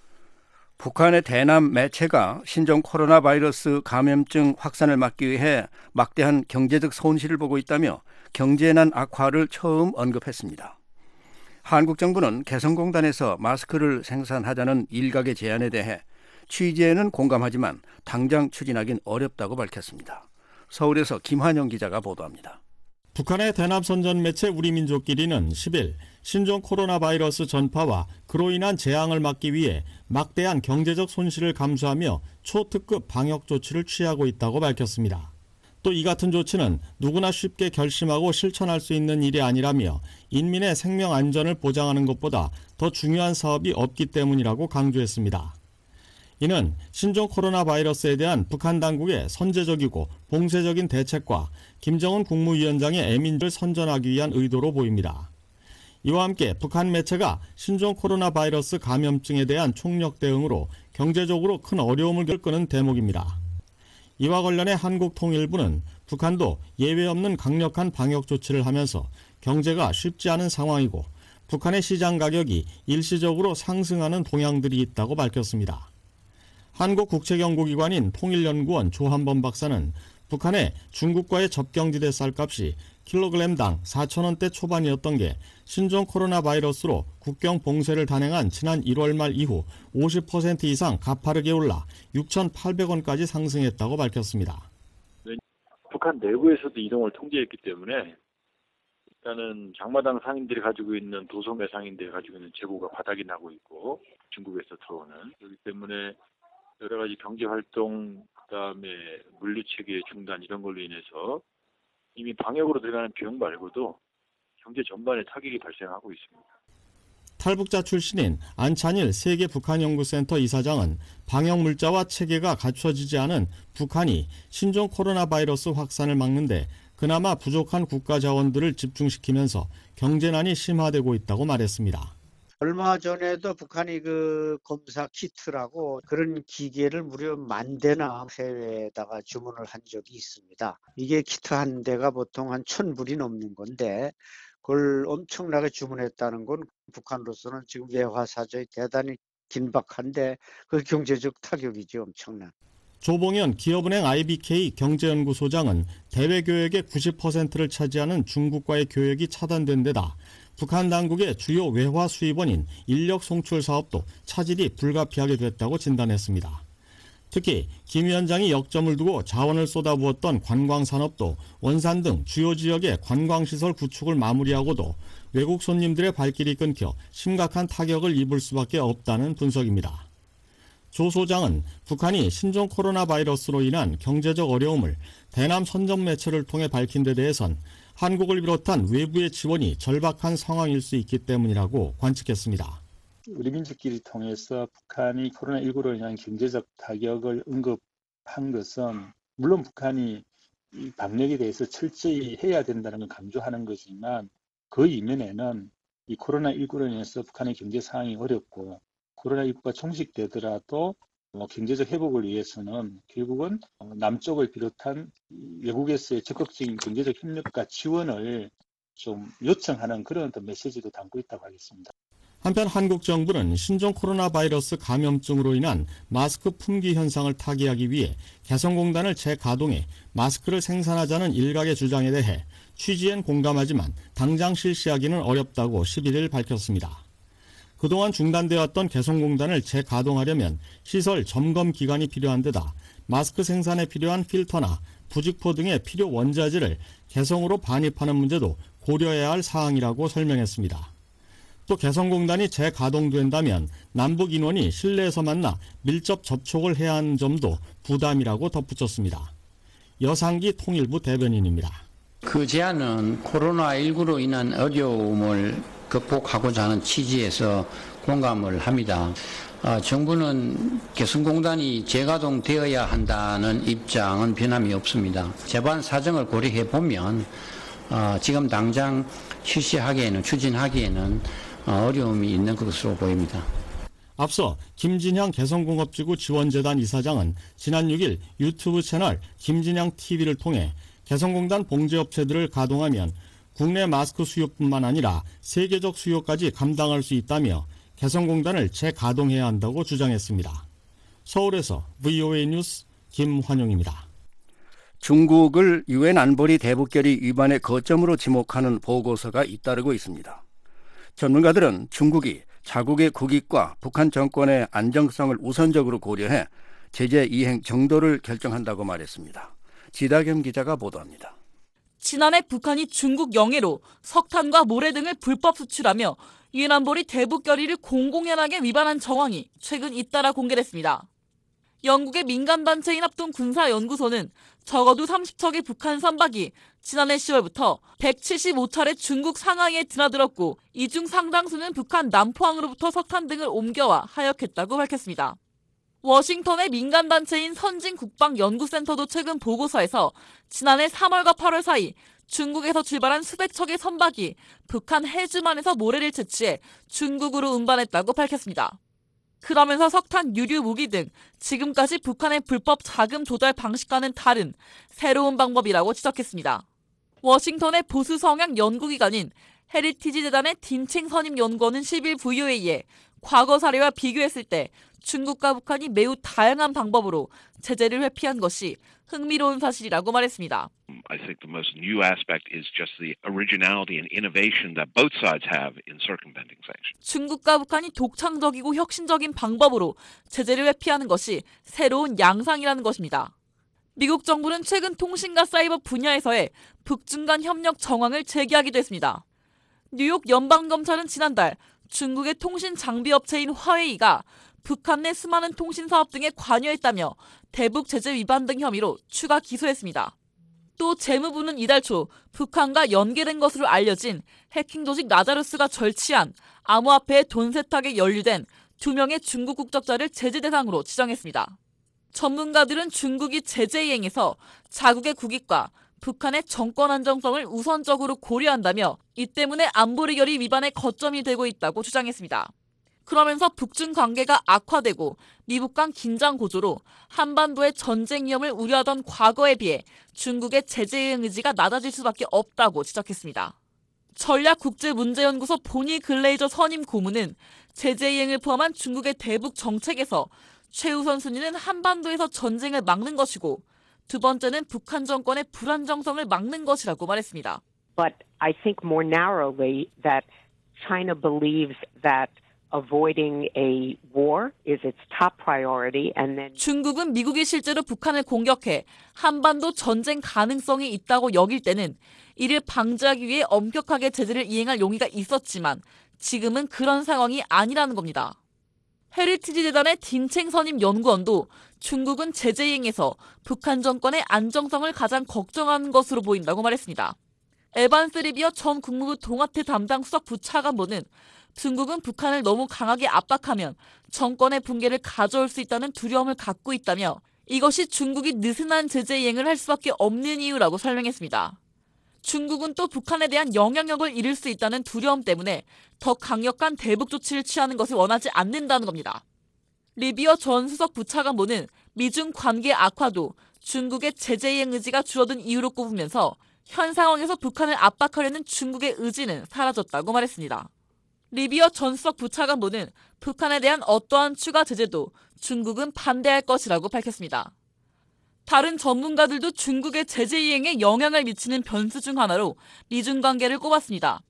북한의 대남 매체가 신종 코로나 바이러스 감염증 확산을 막기 위해 막대한 경제적 손실을 보고 있다며 경제난 악화를 처음 언급했습니다. 한국 정부는 개성공단에서 마스크를 생산하자는 일각의 제안에 대해 취지에는 공감하지만 당장 추진하긴 어렵다고 밝혔습니다. 서울에서 김환영 기자가 보도합니다. 북한의 대남 선전 매체 우리민족끼리는 십 일 신종 코로나 바이러스 전파와 그로 인한 재앙을 막기 위해 막대한 경제적 손실을 감수하며 초특급 방역 조치를 취하고 있다고 밝혔습니다. 또 이 같은 조치는 누구나 쉽게 결심하고 실천할 수 있는 일이 아니라며 인민의 생명 안전을 보장하는 것보다 더 중요한 사업이 없기 때문이라고 강조했습니다. 이는 신종 코로나 바이러스에 대한 북한 당국의 선제적이고 봉쇄적인 대책과 김정은 국무위원장의 애민을 선전하기 위한 의도로 보입니다. 이와 함께 북한 매체가 신종 코로나 바이러스 감염증에 대한 총력 대응으로 경제적으로 큰 어려움을 겪는 대목입니다. 이와 관련해 한국통일부는 북한도 예외 없는 강력한 방역 조치를 하면서 경제가 쉽지 않은 상황이고 북한의 시장 가격이 일시적으로 상승하는 동향들이 있다고 밝혔습니다. 한국국책연구기관인 통일연구원 조한범 박사는 북한의 중국과의 접경지대 쌀값이 킬로그램당 사천 원대 초반이었던 게 신종 코로나 바이러스로 국경 봉쇄를 단행한 지난 일월 말 이후 오십 퍼센트 이상 가파르게 올라 육천팔백 원까지 상승했다고 밝혔습니다. 북한 내부에서도 이동을 통제했기 때문에 일단은 장마당 상인들이 가지고 있는 도소매 상인들이 가지고 있는 재고가 바닥이 나고 있고 중국에서 들어오는 그렇기 때문에 여러 가지 경제 활동 그다음에 물류 체계 중단 이런 걸로 인해서 이미 방역으로 들어가는 비용 말고도 경제 전반에 타격이 발생하고 있습니다. 탈북자 출신인 안찬일 세계 북한연구센터 이사장은 방역 물자와 체계가 갖춰지지 않은 북한이 신종 코로나 바이러스 확산을 막는데 그나마 부족한 국가 자원들을 집중시키면서 경제난이 심화되고 있다고 말했습니다. 얼마 전에도 북한이 그 검사 키트라고 그런 기계를 무려 만 대나 해외에다가 주문을 한 적이 있습니다. 이게 키트 한 대가 보통 한 천 불이 넘는 건데 그걸 엄청나게 주문했다는 건 북한으로서는 지금 외화 사정이 대단히 긴박한데 그 경제적 타격이지 엄청난. 조봉현 기업은행 아이비케이 경제연구소장은 대외 교역의 구십 퍼센트를 차지하는 중국과의 교역이 차단된 데다 북한 당국의 주요 외화 수입원인 인력 송출 사업도 차질이 불가피하게 됐다고 진단했습니다. 특히 김 위원장이 역점을 두고 자원을 쏟아부었던 관광산업도 원산 등 주요 지역의 관광시설 구축을 마무리하고도 외국 손님들의 발길이 끊겨 심각한 타격을 입을 수밖에 없다는 분석입니다. 조 소장은 북한이 신종 코로나 바이러스로 인한 경제적 어려움을 대남 선전 매체를 통해 밝힌 데 대해선 한국을 비롯한 외부의 지원이 절박한 상황일 수 있기 때문이라고 관측했습니다. 우리 민족끼리 통해서 북한이 코로나십구로 인한 경제적 타격을 언급한 것은 물론 북한이 이 방역에 대해서 철저히 해야 된다는 걸 강조하는 거지만 그 이면에는 이 코로나십구로 인해서 북한의 경제 상황이 어렵고 코로나십구가 종식되더라도 뭐 경제적 회복을 위해서는 결국은 남쪽을 비롯한 외국에서의 적극적인 경제적 협력과 지원을 좀 요청하는 그런 메시지도 담고 있다고 하겠습니다. 한편 한국 정부는 신종 코로나 바이러스 감염증으로 인한 마스크 품귀 현상을 타개하기 위해 개성공단을 재가동해 마스크를 생산하자는 일각의 주장에 대해 취지엔 공감하지만 당장 실시하기는 어렵다고 십일 일 밝혔습니다. 그동안 중단되어 왔던 개성공단을 재가동하려면 시설 점검 기간이 필요한 데다 마스크 생산에 필요한 필터나 부직포 등의 필요 원자재를 개성으로 반입하는 문제도 고려해야 할 사항이라고 설명했습니다. 또 개성공단이 재가동된다면 남북 인원이 실내에서 만나 밀접 접촉을 해야 하는 점도 부담이라고 덧붙였습니다. 여상기 통일부 대변인입니다. 그 제안은 코로나십구로 인한 어려움을 극복하고자 하는 취지에서 공감을 합니다. 어, 정부는 개성공단이 재가동되어야 한다는 입장은 변함이 없습니다. 재반 사정을 고려해 보면 어, 지금 당장 실시하기에는 추진하기에는 어려움이 있는 것으로 보입니다. 앞서 김진향 개성공업지구 지원재단 이사장은 지난 육 일 유튜브 채널 김진향 티비를 통해 개성공단 봉제업체들을 가동하면 국내 마스크 수요뿐만 아니라 세계적 수요까지 감당할 수 있다며 개성공단을 재가동해야 한다고 주장했습니다. 서울에서 브이오에이 뉴스 김환용입니다. 중국을 유엔 안보리 대북결의 위반의 거점으로 지목하는 보고서가 잇따르고 있습니다. 전문가들은 중국이 자국의 국익과 북한 정권의 안정성을 우선적으로 고려해 제재 이행 정도를 결정한다고 말했습니다. 지다겸 기자가 보도합니다. 지난해 북한이 중국 영해로 석탄과 모래 등을 불법 수출하며 유엔 안보리 대북 결의를 공공연하게 위반한 정황이 최근 잇따라 공개됐습니다. 영국의 민간단체인 합동군사연구소는 적어도 삼십 척의 북한 선박이 지난해 시월부터 백칠십오 차례 중국 상하이에 드나들었고 이 중 상당수는 북한 남포항으로부터 석탄 등을 옮겨와 하역했다고 밝혔습니다. 워싱턴의 민간단체인 선진국방연구센터도 최근 보고서에서 지난해 삼월과 팔월 사이 중국에서 출발한 수백 척의 선박이 북한 해주만에서 모래를 채취해 중국으로 운반했다고 밝혔습니다. 그러면서 석탄 유류 무기 등 지금까지 북한의 불법 자금 조달 방식과는 다른 새로운 방법이라고 지적했습니다. 워싱턴의 보수 성향 연구기관인 헤리티지 재단의 딘칭 선임연구원은 십 일 브이오에이에 과거 사례와 비교했을 때 중국과 북한이 매우 다양한 방법으로 제재를 회피한 것이 흥미로운 사실이라고 말했습니다. I think the most new aspect is just the originality and innovation that both sides have in circumventing sanctions. 중국과 북한이 독창적이고 혁신적인 방법으로 제재를 회피하는 것이 새로운 양상이라는 것입니다. 미국 정부는 최근 통신과 사이버 분야에서의 북중 간 협력 정황을 재개하기도 했습니다. 뉴욕 연방검찰은 지난달 중국의 통신 장비 업체인 화웨이가 북한 내 수많은 통신 사업 등에 관여했다며 대북 제재 위반 등 혐의로 추가 기소했습니다. 또 재무부는 이달 초 북한과 연계된 것으로 알려진 해킹 조직 라자루스가 절취한 암호화폐의 돈 세탁에 연루된 두 명의 중국 국적자를 제재 대상으로 지정했습니다. 전문가들은 중국이 제재 이행에서 자국의 국익과 북한의 정권 안정성을 우선적으로 고려한다며 이 때문에 안보리 결의 위반의 거점이 되고 있다고 주장했습니다. 그러면서 북중 관계가 악화되고 미북 간 긴장 고조로 한반도의 전쟁 위험을 우려하던 과거에 비해 중국의 제재 이행 의지가 낮아질 수밖에 없다고 지적했습니다. 전략국제문제연구소 보니 글레이저 선임 고문은 제재 이행을 포함한 중국의 대북 정책에서 최우선 순위는 한반도에서 전쟁을 막는 것이고 두 번째는 북한 정권의 불안정성을 막는 것이라고 말했습니다. But I think more narrowly that China believes that avoiding a war is its top priority, and then 중국은 미국이 실제로 북한을 공격해 한반도 전쟁 가능성이 있다고 여길 때는 이를 방지하기 위해 엄격하게 제재를 이행할 용의가 있었지만 지금은 그런 상황이 아니라는 겁니다. 헤리티지 재단의 딘챙 선임 연구원도 중국은 제재 이행에서 북한 정권의 안정성을 가장 걱정하는 것으로 보인다고 말했습니다. 에반스 리비어 전 국무부 동아태 담당 수석 부차관보는 중국은 북한을 너무 강하게 압박하면 정권의 붕괴를 가져올 수 있다는 두려움을 갖고 있다며 이것이 중국이 느슨한 제재 이행을 할 수밖에 없는 이유라고 설명했습니다. 중국은 또 북한에 대한 영향력을 잃을 수 있다는 두려움 때문에 더 강력한 대북 조치를 취하는 것을 원하지 않는다는 겁니다. 리비어 전 수석 부차관보는 미중 관계 악화도 중국의 제재 이행 의지가 줄어든 이유로 꼽으면서 현 상황에서 북한을 압박하려는 중국의 의지는 사라졌다고 말했습니다. 리비어 전 수석 부차관보는 북한에 대한 어떠한 추가 제재도 중국은 반대할 것이라고 밝혔습니다. 다른 전문가들도 중국의 제재 이행에 영향을 미치는 변수 중 하나로 미중 관계를 꼽았습니다.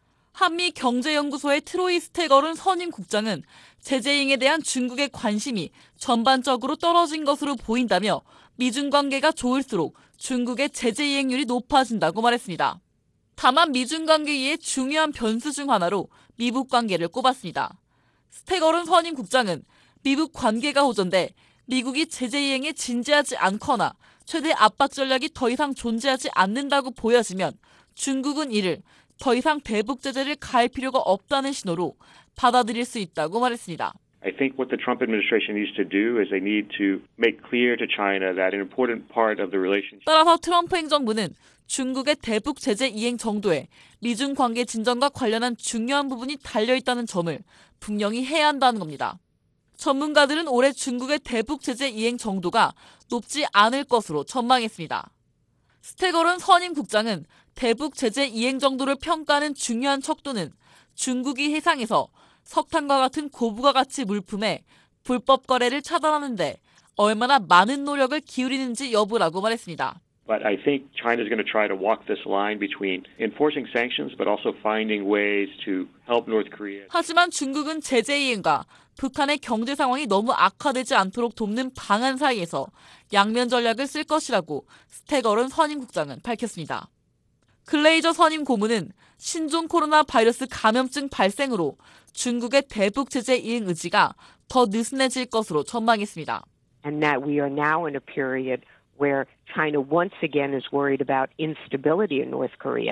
한미 경제연구소의 트로이 스테거룬 선임 국장은 제재 이행에 대한 중국의 관심이 전반적으로 떨어진 것으로 보인다며 미중 관계가 좋을수록 중국의 제재 이행률이 높아진다고 말했습니다. 다만 미중 관계의 중요한 변수 중 하나로 미북 관계를 꼽았습니다. 스테거룬 선임 국장은 미북 관계가 호전돼 미국이 제재 이행에 진지하지 않거나 최대 압박 전략이 더 이상 존재하지 않는다고 보여지면 중국은 이를 더 이상 대북 제재를 가할 필요가 없다는 신호로 받아들일 수 있다고 말했습니다. I think what the Trump administration needs to do is they need to make clear to China that an important part of the relationship. 따라서 트럼프 행정부는 중국의 대북 제재 이행 정도에 미중 관계 진전과 관련한 중요한 부분이 달려있다는 점을 분명히 해야 한다는 겁니다. 전문가들은 올해 중국의 대북 제재 이행 정도가 높지 않을 것으로 전망했습니다. 스테거룬 선임 국장은 대북 제재 이행 정도를 평가하는 중요한 척도는 중국이 해상에서 석탄과 같은 고부가 가치 물품의 불법 거래를 차단하는 데 얼마나 많은 노력을 기울이는지 여부라고 말했습니다. But I think China is going to try to walk this line between enforcing sanctions but also finding ways to help North Korea. 하지만 중국은 제재 이행과 북한의 경제 상황이 너무 악화되지 않도록 돕는 방안 사이에서 양면 전략을 쓸 것이라고 스테거룬 선임 국장은 밝혔습니다. 글레이저 선임 고문은 신종 코로나 바이러스 감염증 발생으로 중국의 대북 제재 이행 의지가 더 느슨해질 것으로 전망했습니다. And that we are now in a period where China once again is worried about instability in North Korea.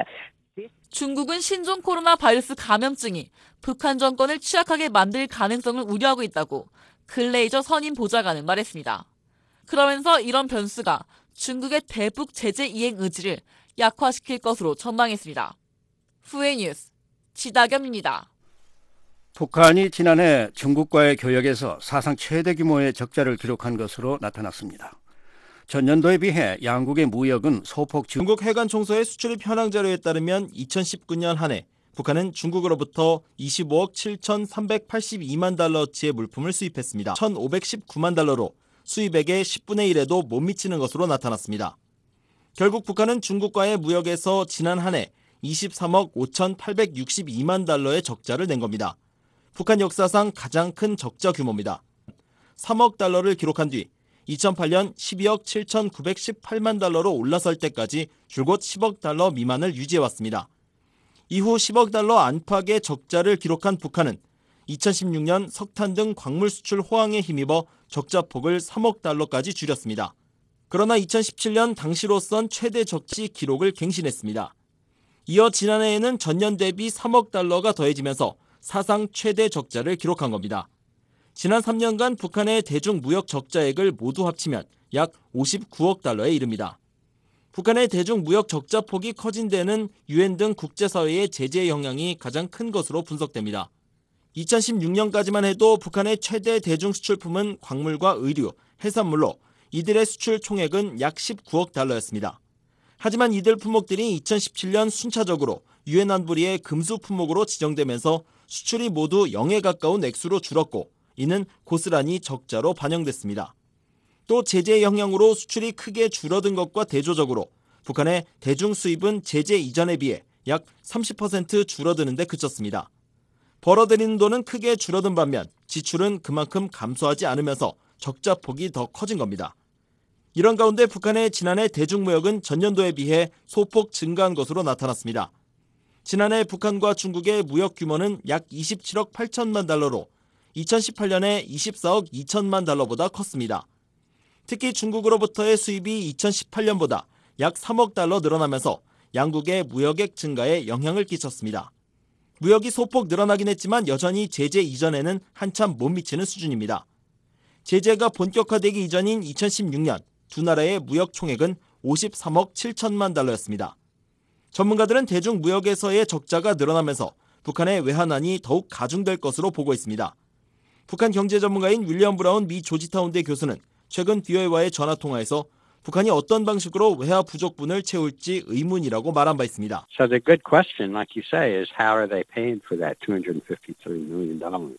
중국은 신종 코로나 바이러스 감염증이 북한 정권을 취약하게 만들 가능성을 우려하고 있다고 글레이저 선임 보좌관은 말했습니다. 그러면서 이런 변수가 중국의 대북 제재 이행 의지를 약화시킬 것으로 전망했습니다. 후에 뉴스 지다겸입니다. 북한이 지난해 중국과의 교역에서 사상 최대 규모의 적자를 기록한 것으로 나타났습니다. 전년도에 비해 양국의 무역은 소폭 줄... 중국 해관 총서의 수출입 현황 자료에 따르면 이천십구 년 한 해 북한은 중국으로부터 이십오억 칠천삼백팔십이만 달러치의 물품을 수입했습니다. 천오백십구만 달러로 수입액의 십분의 일에도 못 미치는 것으로 나타났습니다. 결국 북한은 중국과의 무역에서 지난 한 해 이십삼억 오천팔백육십이만 달러의 적자를 낸 겁니다. 북한 역사상 가장 큰 적자 규모입니다. 삼억 달러를 기록한 뒤 이천팔 년 십이억 칠천구백십팔만 달러로 올라설 때까지 줄곧 십억 달러 미만을 유지해왔습니다. 이후 십억 달러 안팎의 적자를 기록한 북한은 이천십육 년 석탄 등 광물 수출 호황에 힘입어 적자폭을 삼억 달러까지 줄였습니다. 그러나 이천십칠 년 당시로선 최대 적지 기록을 갱신했습니다. 이어 지난해에는 전년 대비 삼억 달러가 더해지면서 사상 최대 적자를 기록한 겁니다. 지난 삼 년간 북한의 대중 무역 적자액을 모두 합치면 약 오십구억 달러에 이릅니다. 북한의 대중 무역 적자 폭이 커진 데는 유엔 등 국제사회의 제재 영향이 가장 큰 것으로 분석됩니다. 이천십육 년까지만 해도 북한의 최대 대중 수출품은 광물과 의류, 해산물로 이들의 수출 총액은 약 십구억 달러였습니다. 하지만 이들 품목들이 이천십칠 년 순차적으로 유엔 안보리의 금수 품목으로 지정되면서 수출이 모두 영에 가까운 액수로 줄었고 이는 고스란히 적자로 반영됐습니다. 또 제재의 영향으로 수출이 크게 줄어든 것과 대조적으로 북한의 대중 수입은 제재 이전에 비해 약 삼십 퍼센트 줄어드는 데 그쳤습니다. 벌어들이는 돈은 크게 줄어든 반면 지출은 그만큼 감소하지 않으면서 적자 폭이 더 커진 겁니다. 이런 가운데 북한의 지난해 대중무역은 전년도에 비해 소폭 증가한 것으로 나타났습니다. 지난해 북한과 중국의 무역 규모는 약 이십칠억 팔천만 달러로 이천십팔 년에 이십사억 이천만 달러보다 컸습니다. 특히 중국으로부터의 수입이 이천십팔 년보다 약 삼억 달러 늘어나면서 양국의 무역액 증가에 영향을 끼쳤습니다. 무역이 소폭 늘어나긴 했지만 여전히 제재 이전에는 한참 못 미치는 수준입니다. 제재가 본격화되기 이전인 이천십육 년 두 나라의 무역 총액은 오십삼억 칠천만 달러였습니다. 전문가들은 대중 무역에서의 적자가 늘어나면서 북한의 외환난이 더욱 가중될 것으로 보고 있습니다. 북한 경제 전문가인 윌리엄 브라운 미 조지타운대 교수는 최근 비오에이와의 전화통화에서 북한이 어떤 방식으로 외화 부족분을 채울지 의문이라고 말한 바 있습니다. So the good question, like you say, is how are they paying for that two hundred fifty-three million dollars?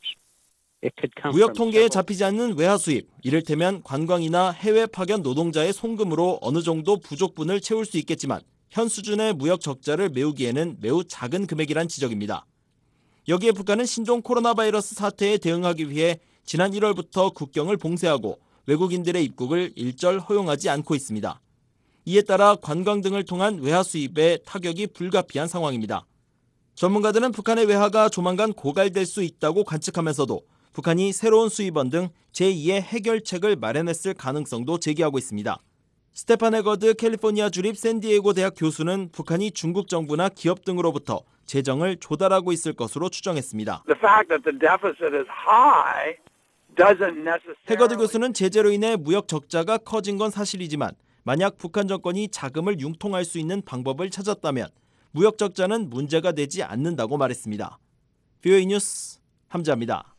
무역 통계에 잡히지 않는 외화 수입, 이를테면 관광이나 해외 파견 노동자의 송금으로 어느 정도 부족분을 채울 수 있겠지만 현 수준의 무역 적자를 메우기에는 매우 작은 금액이란 지적입니다. 여기에 북한은 신종 코로나 바이러스 사태에 대응하기 위해 지난 일월부터 국경을 봉쇄하고 외국인들의 입국을 일절 허용하지 않고 있습니다. 이에 따라 관광 등을 통한 외화 수입에 타격이 불가피한 상황입니다. 전문가들은 북한의 외화가 조만간 고갈될 수 있다고 관측하면서도 북한이 새로운 수입원 등 제이의 해결책을 마련했을 가능성도 제기하고 있습니다. 스테판 해거드 캘리포니아 주립 샌디에이고 대학 교수는 북한이 중국 정부나 기업 등으로부터 재정을 조달하고 있을 것으로 추정했습니다. The fact that the deficit is high doesn't necessarily... 해거드 교수는 제재로 인해 무역 적자가 커진 건 사실이지만 만약 북한 정권이 자금을 융통할 수 있는 방법을 찾았다면 무역 적자는 문제가 되지 않는다고 말했습니다. 비오에이 뉴스 함자입니다.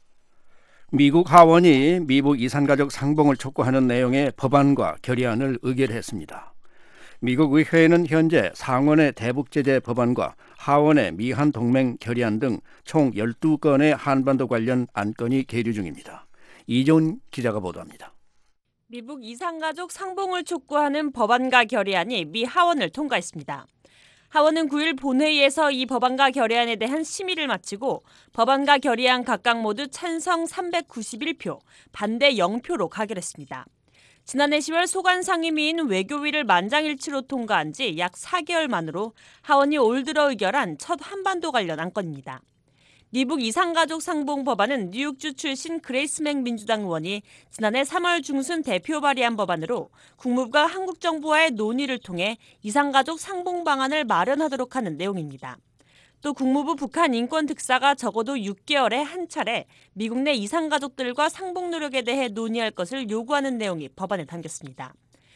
미국 하원이 미국 이산가족 상봉을 촉구하는 내용의 법안과 결의안을 의결했습니다. 미국 의회에는 현재 상원의 대북제재 법안과 하원의 미한 동맹 결의안 등 총 열두 건의 한반도 관련 안건이 계류 중입니다. 이존 기자가 보도합니다. 미국 이산가족 상봉을 촉구하는 법안과 결의안이 미 하원을 통과했습니다. 하원은 구일 본회의에서 이 법안과 결의안에 대한 심의를 마치고 법안과 결의안 각각 모두 찬성 삼백구십일 표, 반대 영 표로 가결했습니다. 지난해 시월 소관 상임위인 외교위를 만장일치로 통과한 지 약 사 개월 만으로 하원이 올 들어 의결한 첫 한반도 관련 안건입니다. 미국 이산가족 상봉 법안은 뉴욕주 출신 그레이스 맥 민주당 의원이 지난해 삼월 중순 대표 발의한 법안으로 국무부가 한국 정부와의 논의를 통해 이산가족 상봉 방안을 마련하도록 하는 내용입니다. 또 국무부 북한 인권특사가 적어도 육 개월에 한 차례 미국 내 이산가족들과 상봉 노력에 대해 논의할 것을 요구하는 내용이 법안에 담겼습니다.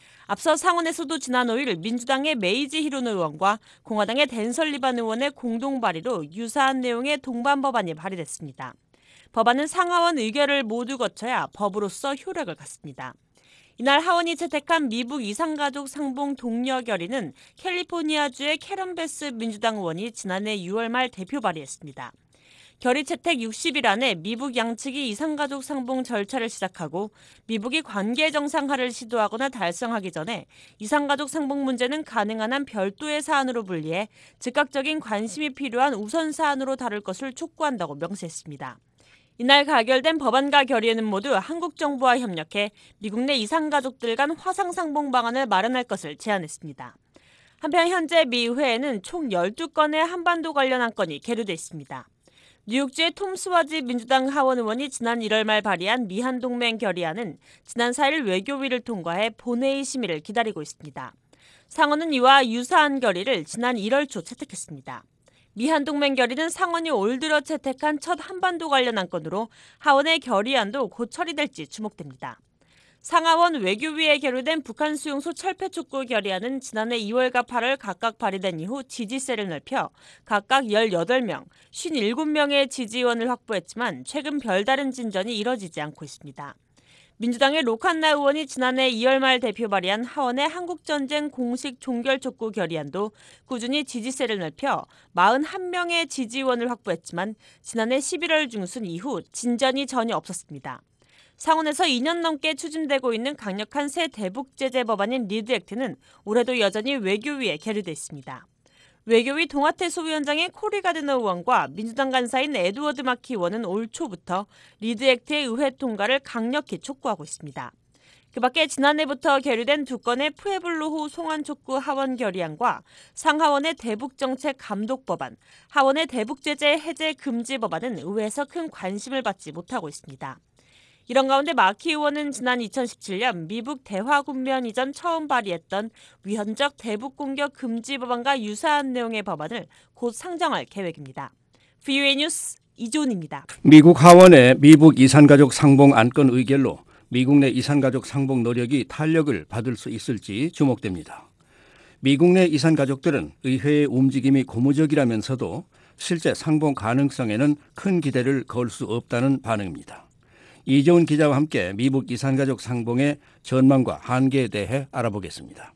앞서 상원에서도 지난 오일 민주당의 메이지 히로노 의원과 공화당의 댄 설리반 의원의 공동 발의로 유사한 내용의 동반 법안이 발의됐습니다. 법안은 상하원 의결을 모두 거쳐야 법으로서 효력을 갖습니다. 이날 하원이 채택한 미국 이산가족 상봉 독려 결의는 캘리포니아주의 캐런 베스 민주당 의원이 지난해 유월 말 대표 발의했습니다. 결의 채택 육십 일 안에 미북 양측이 이산가족 상봉 절차를 시작하고 미북이 관계 정상화를 시도하거나 달성하기 전에 이산가족 상봉 문제는 가능한 한 별도의 사안으로 분리해 즉각적인 관심이 필요한 우선 사안으로 다룰 것을 촉구한다고 명시했습니다. 이날 가결된 법안과 결의에는 모두 한국 정부와 협력해 미국 내 이산가족들 간 화상 상봉 방안을 마련할 것을 제안했습니다. 한편 현재 미 의회에는 총 열두 건의 한반도 관련 안건이 계류돼 있습니다. 뉴욕주의 톰 스와지 민주당 하원 의원이 지난 일월 말 발의한 미한 동맹 결의안은 지난 사 일 외교위를 통과해 본회의 심의를 기다리고 있습니다. 상원은 이와 유사한 결의를 지난 일월 초 채택했습니다. 미한 동맹 결의는 상원이 올 들어 채택한 첫 한반도 관련 안건으로 하원의 결의안도 곧 처리될지 주목됩니다. 상하원 외교위에 계류된 북한 수용소 철폐 촉구 결의안은 지난해 이월과 팔월 각각 발의된 이후 지지세를 넓혀 각각 열여덟 명, 오십칠 명의 지지원을 확보했지만 최근 별다른 진전이 이뤄지지 않고 있습니다. 민주당의 로칸나 의원이 지난해 이월 말 대표 발의한 하원의 한국전쟁 공식 종결 촉구 결의안도 꾸준히 지지세를 넓혀 사십일 명의 지지원을 확보했지만 지난해 십일월 중순 이후 진전이 전혀 없었습니다. 상원에서 이 년 넘게 추진되고 있는 강력한 새 대북 제재 법안인 리드 액트는 올해도 여전히 외교위에 계류돼 있습니다. 외교위 동아태 소위원장인 코리 가드너 의원과 민주당 간사인 에드워드 마키 의원은 올 초부터 리드 액트의 의회 통과를 강력히 촉구하고 있습니다. 그 밖에 지난해부터 계류된 두 건의 푸에블로호 송환 촉구 하원 결의안과 상하원의 대북정책 감독 법안, 하원의 대북제재 해제 금지 법안은 의회에서 큰 관심을 받지 못하고 있습니다. 이런 가운데 마키 의원은 지난 이천십칠 년 미북 대화군면 이전 처음 발의했던 위헌적 대북공격 금지 법안과 유사한 내용의 법안을 곧 상정할 계획입니다. 브이오에이 뉴스 이존입니다. 미국 하원의 미북 이산가족 상봉 안건 의결로 미국 내 이산가족 상봉 노력이 탄력을 받을 수 있을지 주목됩니다. 미국 내 이산가족들은 의회의 움직임이 고무적이라면서도 실제 상봉 가능성에는 큰 기대를 걸 수 없다는 반응입니다. 이재훈 기자와 함께 미북 이산가족 상봉의 전망과 한계에 대해 알아보겠습니다.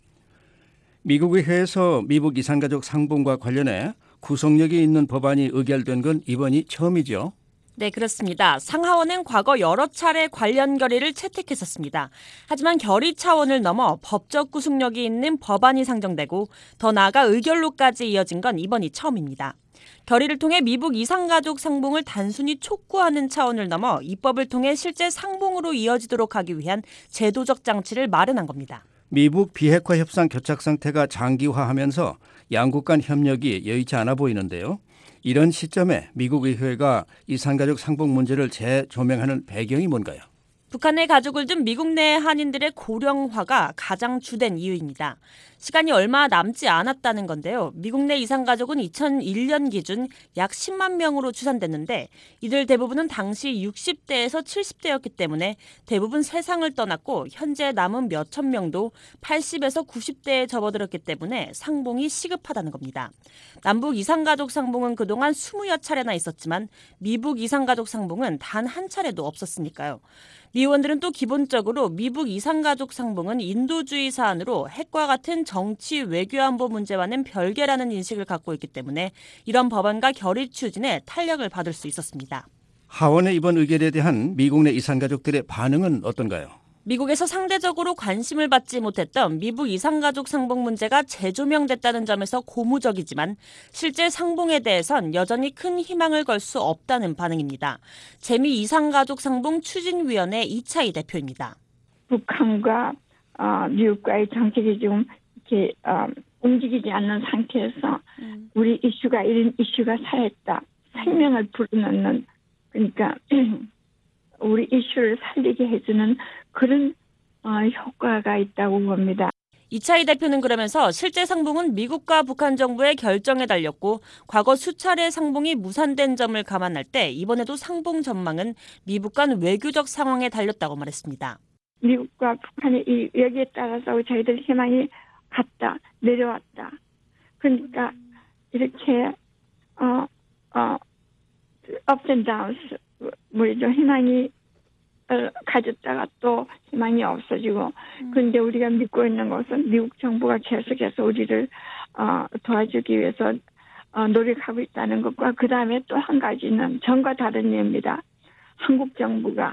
미국 의회에서 미북 이산가족 상봉과 관련해 구속력이 있는 법안이 의결된 건 이번이 처음이죠. 네, 그렇습니다. 상하원은 과거 여러 차례 관련 결의를 채택했었습니다. 하지만 결의 차원을 넘어 법적 구속력이 있는 법안이 상정되고 더 나아가 의결로까지 이어진 건 이번이 처음입니다. 결의를 통해 미북 이산가족 상봉을 단순히 촉구하는 차원을 넘어 입법을 통해 실제 상봉으로 이어지도록 하기 위한 제도적 장치를 마련한 겁니다. 미북 비핵화 협상 교착 상태가 장기화하면서 양국 간 협력이 여의치 않아 보이는데요. 이런 시점에 미국 의회가 이산가족 상봉 문제를 재조명하는 배경이 뭔가요? 북한에 가족을 둔 미국 내 한인들의 고령화가 가장 주된 이유입니다. 시간이 얼마 남지 않았다는 건데요. 미국 내 이산가족은 이천일 년 기준 약 십만 명으로 추산됐는데 이들 대부분은 당시 육십 대에서 칠십 대였기 때문에 대부분 세상을 떠났고 현재 남은 몇천 명도 팔십에서 구십 대에 접어들었기 때문에 상봉이 시급하다는 겁니다. 남북 이산가족 상봉은 그동안 스무여 차례나 있었지만 미북 이산가족 상봉은 단 한 차례도 없었으니까요. 미 의원들은 또 기본적으로 미북 이산가족 상봉은 인도주의 사안으로 핵과 같은 정치 외교안보 문제와는 별개라는 인식을 갖고 있기 때문에 이런 법안과 결의 추진에 탄력을 받을 수 있었습니다. 하원의 이번 의결에 대한 미국 내 이산가족들의 반응은 어떤가요? 미국에서 상대적으로 관심을 받지 못했던 미북 이산가족 상봉 문제가 재조명됐다는 점에서 고무적이지만 실제 상봉에 대해선 여전히 큰 희망을 걸 수 없다는 반응입니다. 재미 이산가족 상봉 추진위원회 이차희 대표입니다. 북한과 어, 미국과의 정책이 지금 이렇게 어, 움직이지 않는 상태에서 음. 우리 이슈가 이런 이슈가 살아있다. 생명을 불어넣는 그러니까 우리 이슈를 살리게 해주는 그런 어, 효과가 있다고 봅니다. 이차희 대표는 그러면서 실제 상봉은 미국과 북한 정부의 결정에 달렸고 과거 수차례 상봉이 무산된 점을 감안할 때 이번에도 상봉 전망은 미북 간 외교적 상황에 달렸다고 말했습니다. 미국과 북한의 이 여기에 따라서 저희들 희망이 갔다 내려왔다. 그러니까 이렇게 어, 어, ups and downs 뭐죠 희망이 가졌다가 또 희망이 없어지고 그런데 우리가 믿고 있는 것은 미국 정부가 계속해서 우리를 어, 도와주기 위해서 어, 노력하고 있다는 것과 그 다음에 또 한 가지는 전과 다른 일입니다. 한국 정부가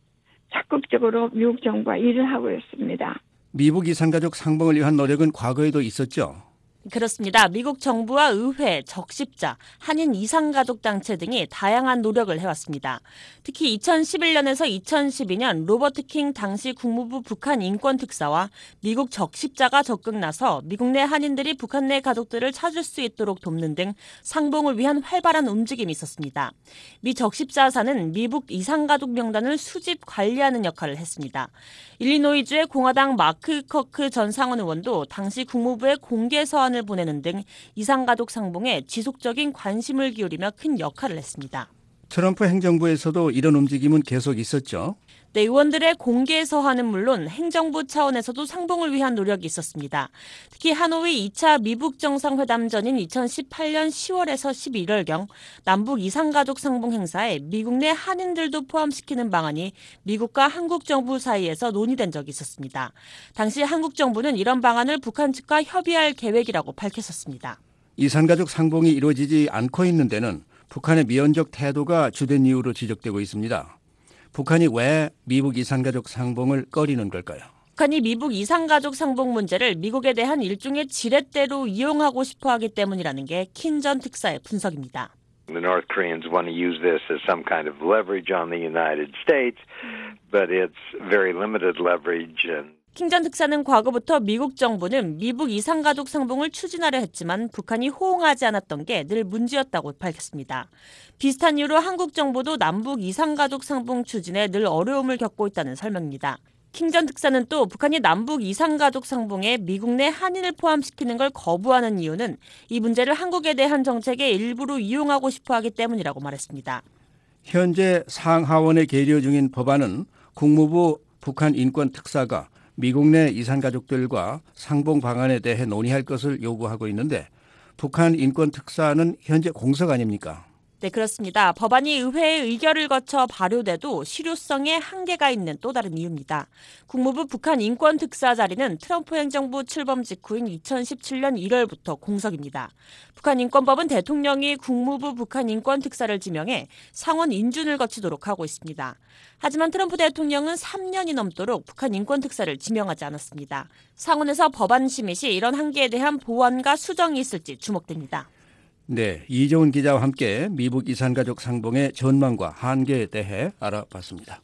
적극적으로 미국 정부와 일을 하고 있습니다. 미북 이산가족 상봉을 위한 노력은 과거에도 있었죠? 그렇습니다. 미국 정부와 의회, 적십자, 한인 이산가족 단체 등이 다양한 노력을 해왔습니다. 특히 이천십일 년에서 이천십이 년 로버트 킹 당시 국무부 북한 인권특사와 미국 적십자가 적극 나서 미국 내 한인들이 북한 내 가족들을 찾을 수 있도록 돕는 등 상봉을 위한 활발한 움직임이 있었습니다. 미 적십자사는 미북 이산가족 명단을 수집 관리하는 역할을 했습니다. 일리노이주의 공화당 마크 커크 전 상원 의원도 당시 국무부에 공개 서한을 보내는 등 이산가족 상봉에 지속적인 관심을 기울이며 큰 역할을 했습니다. 트럼프 행정부에서도 이런 움직임은 계속 있었죠. 네, 의원들의 공개 서한은 물론 행정부 차원에서도 상봉을 위한 노력이 있었습니다. 특히 하노이 이 차 미북 정상회담 전인 이천십팔 년 시월에서 십일월경 남북 이산가족 상봉 행사에 미국 내 한인들도 포함시키는 방안이 미국과 한국 정부 사이에서 논의된 적이 있었습니다. 당시 한국 정부는 이런 방안을 북한 측과 협의할 계획이라고 밝혔었습니다. 이산가족 상봉이 이루어지지 않고 있는 데는 북한의 미온적 태도가 주된 이유로 지적되고 있습니다. 북한이 왜 미북 이산가족 상봉을 꺼리는 걸까요? 북한이 미국 이산가족 상봉 문제를 미국에 대한 일종의 지렛대로 이용하고 싶어 하기 때문이라는 게 킨 전 특사의 분석입니다. The North Koreans want to use this as some kind of leverage on the United States, but it's very limited leverage. And 킨 전 특사는 과거부터 미국 정부는 미국 이산가족 상봉을 추진하려 했지만 북한이 호응하지 않았던 게 늘 문제였다고 밝혔습니다. 비슷한 이유로 한국 정부도 남북 이산가족 상봉 추진에 늘 어려움을 겪고 있다는 설명입니다. 킨 전 특사는 또 북한이 남북 이산가족 상봉에 미국 내 한인을 포함시키는 걸 거부하는 이유는 이 문제를 한국에 대한 정책의 일부로 이용하고 싶어 하기 때문이라고 말했습니다. 현재 상하원에 계류 중인 법안은 국무부 북한 인권 특사가 미국 내 이산가족들과 상봉 방안에 대해 논의할 것을 요구하고 있는데 북한 인권 특사는 현재 공석 아닙니까? 네, 그렇습니다. 법안이 의회의 의결을 거쳐 발효돼도 실효성에 한계가 있는 또 다른 이유입니다. 국무부 북한 인권 특사 자리는 트럼프 행정부 출범 직후인 이천십칠 년 일월부터 공석입니다. 북한 인권법은 대통령이 국무부 북한 인권 특사를 지명해 상원 인준을 거치도록 하고 있습니다. 하지만 트럼프 대통령은 삼 년이 넘도록 북한 인권 특사를 지명하지 않았습니다. 상원에서 법안 심의 시 이런 한계에 대한 보완과 수정이 있을지 주목됩니다. 네, 이종훈 기자와 함께 미국 이산가족 상봉의 전망과 한계에 대해 알아봤습니다.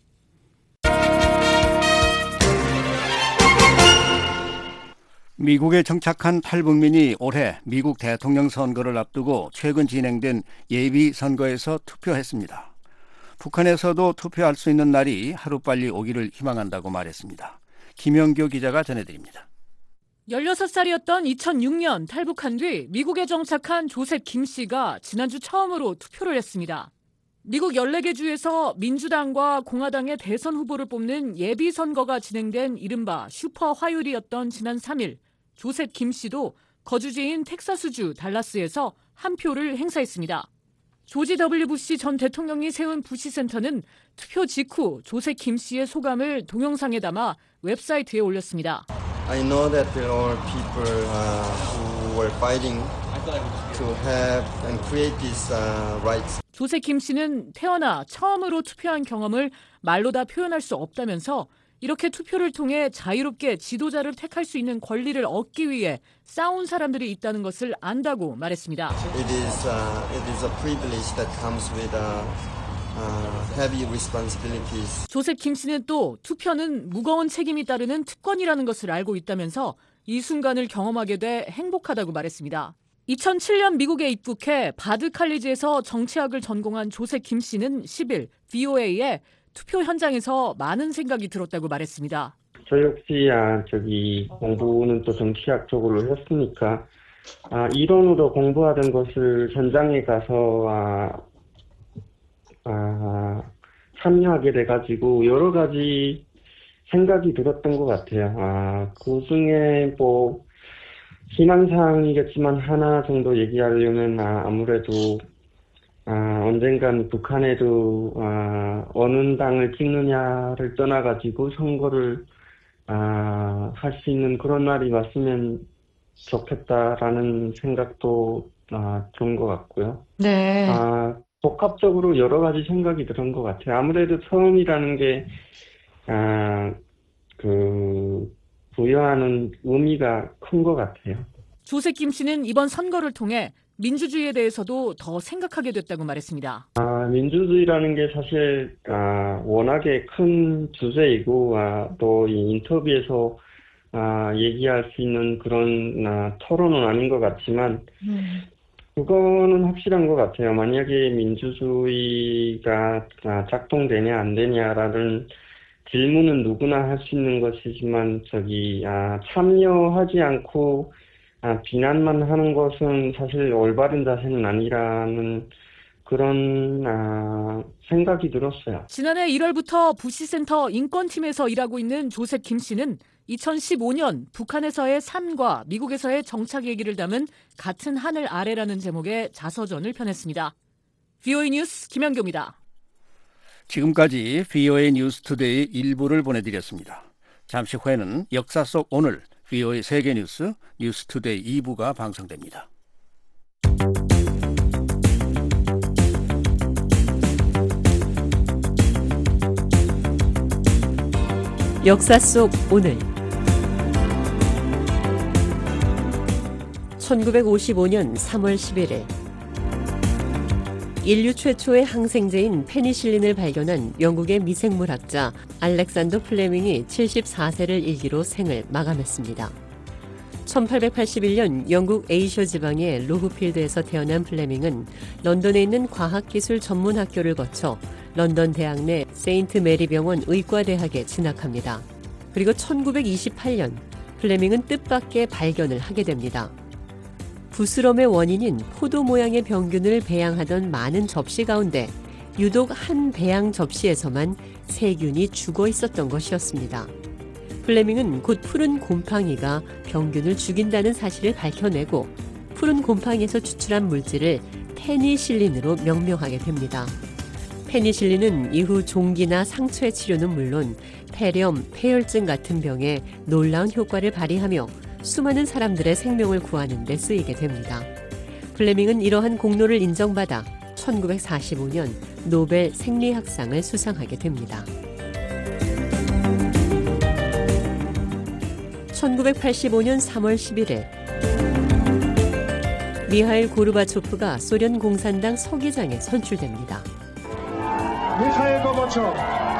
미국에 정착한 탈북민이 올해 미국 대통령 선거를 앞두고 최근 진행된 예비 선거에서 투표했습니다. 북한에서도 투표할 수 있는 날이 하루빨리 오기를 희망한다고 말했습니다. 김영교 기자가 전해드립니다. 열여섯 살이었던 이천육 년 탈북한 뒤 미국에 정착한 조셉 김 씨가 지난주 처음으로 투표를 했습니다. 미국 열네 개 주에서 민주당과 공화당의 대선 후보를 뽑는 예비선거가 진행된 이른바 슈퍼 화요일이었던 지난 삼 일, 조셉 김 씨도 거주지인 텍사스주 달라스에서 한 표를 행사했습니다. 조지 더블유 부시 전 대통령이 세운 부시센터는 투표 직후 조셉 김 씨의 소감을 동영상에 담아 웹사이트에 올렸습니다. I know that there are people uh, who were fighting to have and create these uh, rights. 조셉 김 씨는 태어나 처음으로 투표한 경험을 말로 다 표현할 수 없다면서 이렇게 투표를 통해 자유롭게 지도자를 택할 수 있는 권리를 얻기 위해 싸운 사람들이 있다는 것을 안다고 말했습니다. It is, uh, it is a privilege that comes with uh, uh, heavy responsibilities. 조셉 김 씨는 또 투표는 무거운 책임이 따르는 특권이라는 것을 알고 있다면서 이 순간을 경험하게 돼 행복하다고 말했습니다. 이천칠 년 미국에 입국해 바드 칼리지에서 정치학을 전공한 조셉 김 씨는 십 일 브이오에이에 투표 현장에서 많은 생각이 들었다고 말했습니다. 저 역시 아, 저기 공부는 또 정치학 쪽으로 했으니까 아, 이론으로 공부하던 것을 현장에 가서 아, 아, 참여하게 돼가지고 여러 가지 생각이 들었던 것 같아요. 아, 그 중에 뭐 희망사항이겠지만 하나 정도 얘기하려면 아, 아무래도 아, 언젠간 북한에도 아, 어느 당을 찍느냐를 떠나가지고 선거를 아, 할 수 있는 그런 날이 왔으면 좋겠다라는 생각도 아, 든 것 같고요. 네. 아, 복합적으로 여러 가지 생각이 드는 것 같아요. 아무래도 처음이라는 게 아, 그 부여하는 의미가 큰 것 같아요. 조셉 김 씨는 이번 선거를 통해 민주주의에 대해서도 더 생각하게 됐다고 말했습니다. 아, 민주주의라는 게 사실 아, 워낙에 큰 주제이고 아, 또 이 인터뷰에서 아, 얘기할 수 있는 그런 아, 토론은 아닌 것 같지만 음. 그거는 확실한 것 같아요. 만약에 민주주의가 아, 작동되냐 안 되냐라는 질문은 누구나 할 수 있는 것이지만 저기 아, 참여하지 않고 아, 비난만 하는 것은 사실 올바른 자세는 아니라는 그런 아, 생각이 들었어요. 지난해 일월부터 부시센터 인권팀에서 일하고 있는 조셉 김 씨는 이천십오 년 북한에서의 삶과 미국에서의 정착 얘기를 담은 같은 하늘 아래라는 제목의 자서전을 펴냈습니다. 브이오에이 뉴스 김현교입니다. 지금까지 브이오에이 뉴스투데이 일부를 보내드렸습니다. 잠시 후에는 역사 속 오늘 브이오에이 세계뉴스 뉴스투데이 이 부가 방송됩니다. 역사 속 오늘 천구백오십오년 삼월 십일일 인류 최초의 항생제인 페니실린을 발견한 영국의 미생물학자 알렉산더 플레밍이 칠십사세를 일기로 생을 마감했습니다. 천팔백팔십일년 영국 에이셔 지방의 로흐필드에서 태어난 플레밍은 런던에 있는 과학기술 전문학교를 거쳐 런던 대학 내 세인트 메리 병원 의과대학에 진학합니다. 그리고 천구백이십팔년 플레밍은 뜻밖의 발견을 하게 됩니다. 부스럼의 원인인 포도 모양의 병균을 배양하던 많은 접시 가운데 유독 한 배양 접시에서만 세균이 죽어 있었던 것이었습니다. 플레밍은 곧 푸른 곰팡이가 병균을 죽인다는 사실을 밝혀내고 푸른 곰팡이에서 추출한 물질을 페니실린으로 명명하게 됩니다. 페니실린은 이후 종기나 상처의 치료는 물론 폐렴, 폐혈증 같은 병에 놀라운 효과를 발휘하며 수많은 사람들의 생명을 구하는 데 쓰이게 됩니다. 플레밍은 이러한 공로를 인정받아 천구백사십오년 노벨 생리학상을 수상하게 됩니다. 천구백팔십오년 삼월 십일일 미하일 고르바초프가 소련 공산당 서기장에 선출됩니다. 미하일 고르바초프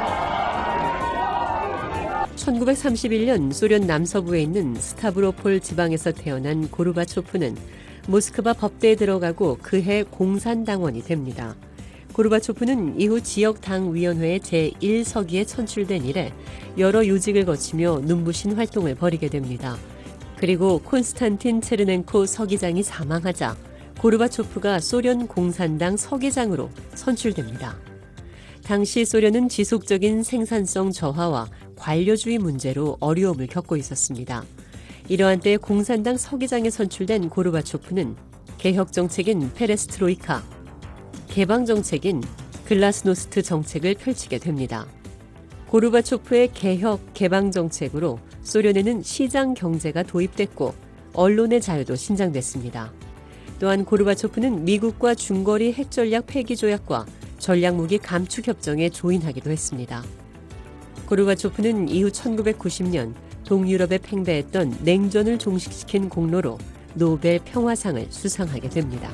천구백삼십일년 소련 남서부에 있는 스타브로폴 지방에서 태어난 고르바초프는 모스크바 법대에 들어가고 그해 공산당원이 됩니다. 고르바초프는 이후 지역당위원회의 제일 서기에 선출된 이래 여러 요직을 거치며 눈부신 활동을 벌이게 됩니다. 그리고 콘스탄틴 체르넨코 서기장이 사망하자 고르바초프가 소련 공산당 서기장으로 선출됩니다. 당시 소련은 지속적인 생산성 저하와 관료주의 문제로 어려움을 겪고 있었습니다. 이러한 때 공산당 서기장에 선출된 고르바초프는 개혁 정책인 페레스트로이카, 개방 정책인 글라스노스트 정책을 펼치게 됩니다. 고르바초프의 개혁, 개방 정책으로 소련에는 시장 경제가 도입됐고 언론의 자유도 신장됐습니다. 또한 고르바초프는 미국과 중거리 핵전략 폐기 조약과 전략무기 감축 협정에 조인하기도 했습니다. 고르바초프는 이후 천구백구십년 동유럽에 팽배했던 냉전을 종식시킨 공로로 노벨 평화상을 수상하게 됩니다.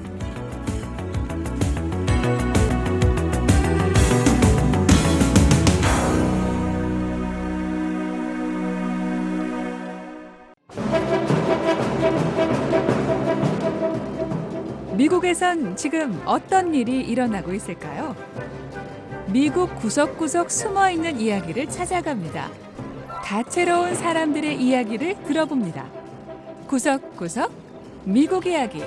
미국에선 지금 어떤 일이 일어나고 있을까요? 미국 구석구석 숨어있는 이야기를 찾아갑니다. 다채로운 사람들의 이야기를 들어봅니다. 구석구석 미국 이야기.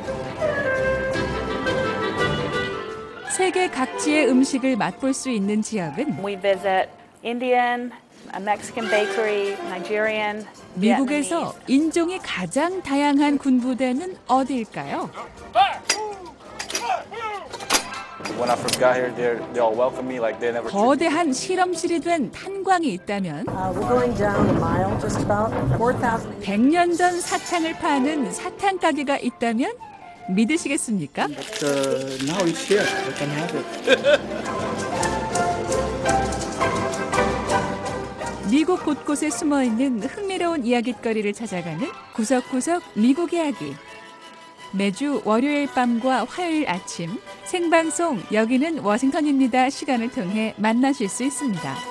세계 각지의 음식을 맛볼 수 있는 지역은 We visit Indian, Mexican bakery, Nigerian, 미국에서 인종이 가장 다양한 군부대는 어디일까요? 거대한 실험실이 된 탄광이 있다면 백 년 전 사탕을 파는 사탕 가게가 있다면 믿으시겠습니까? 미국 곳곳에 숨어있는 흥미로운 이야깃거리를 찾아가는 구석구석 미국 이야기. 매주 월요일 밤과 화요일 아침 생방송 여기는 워싱턴입니다 시간을 통해 만나실 수 있습니다.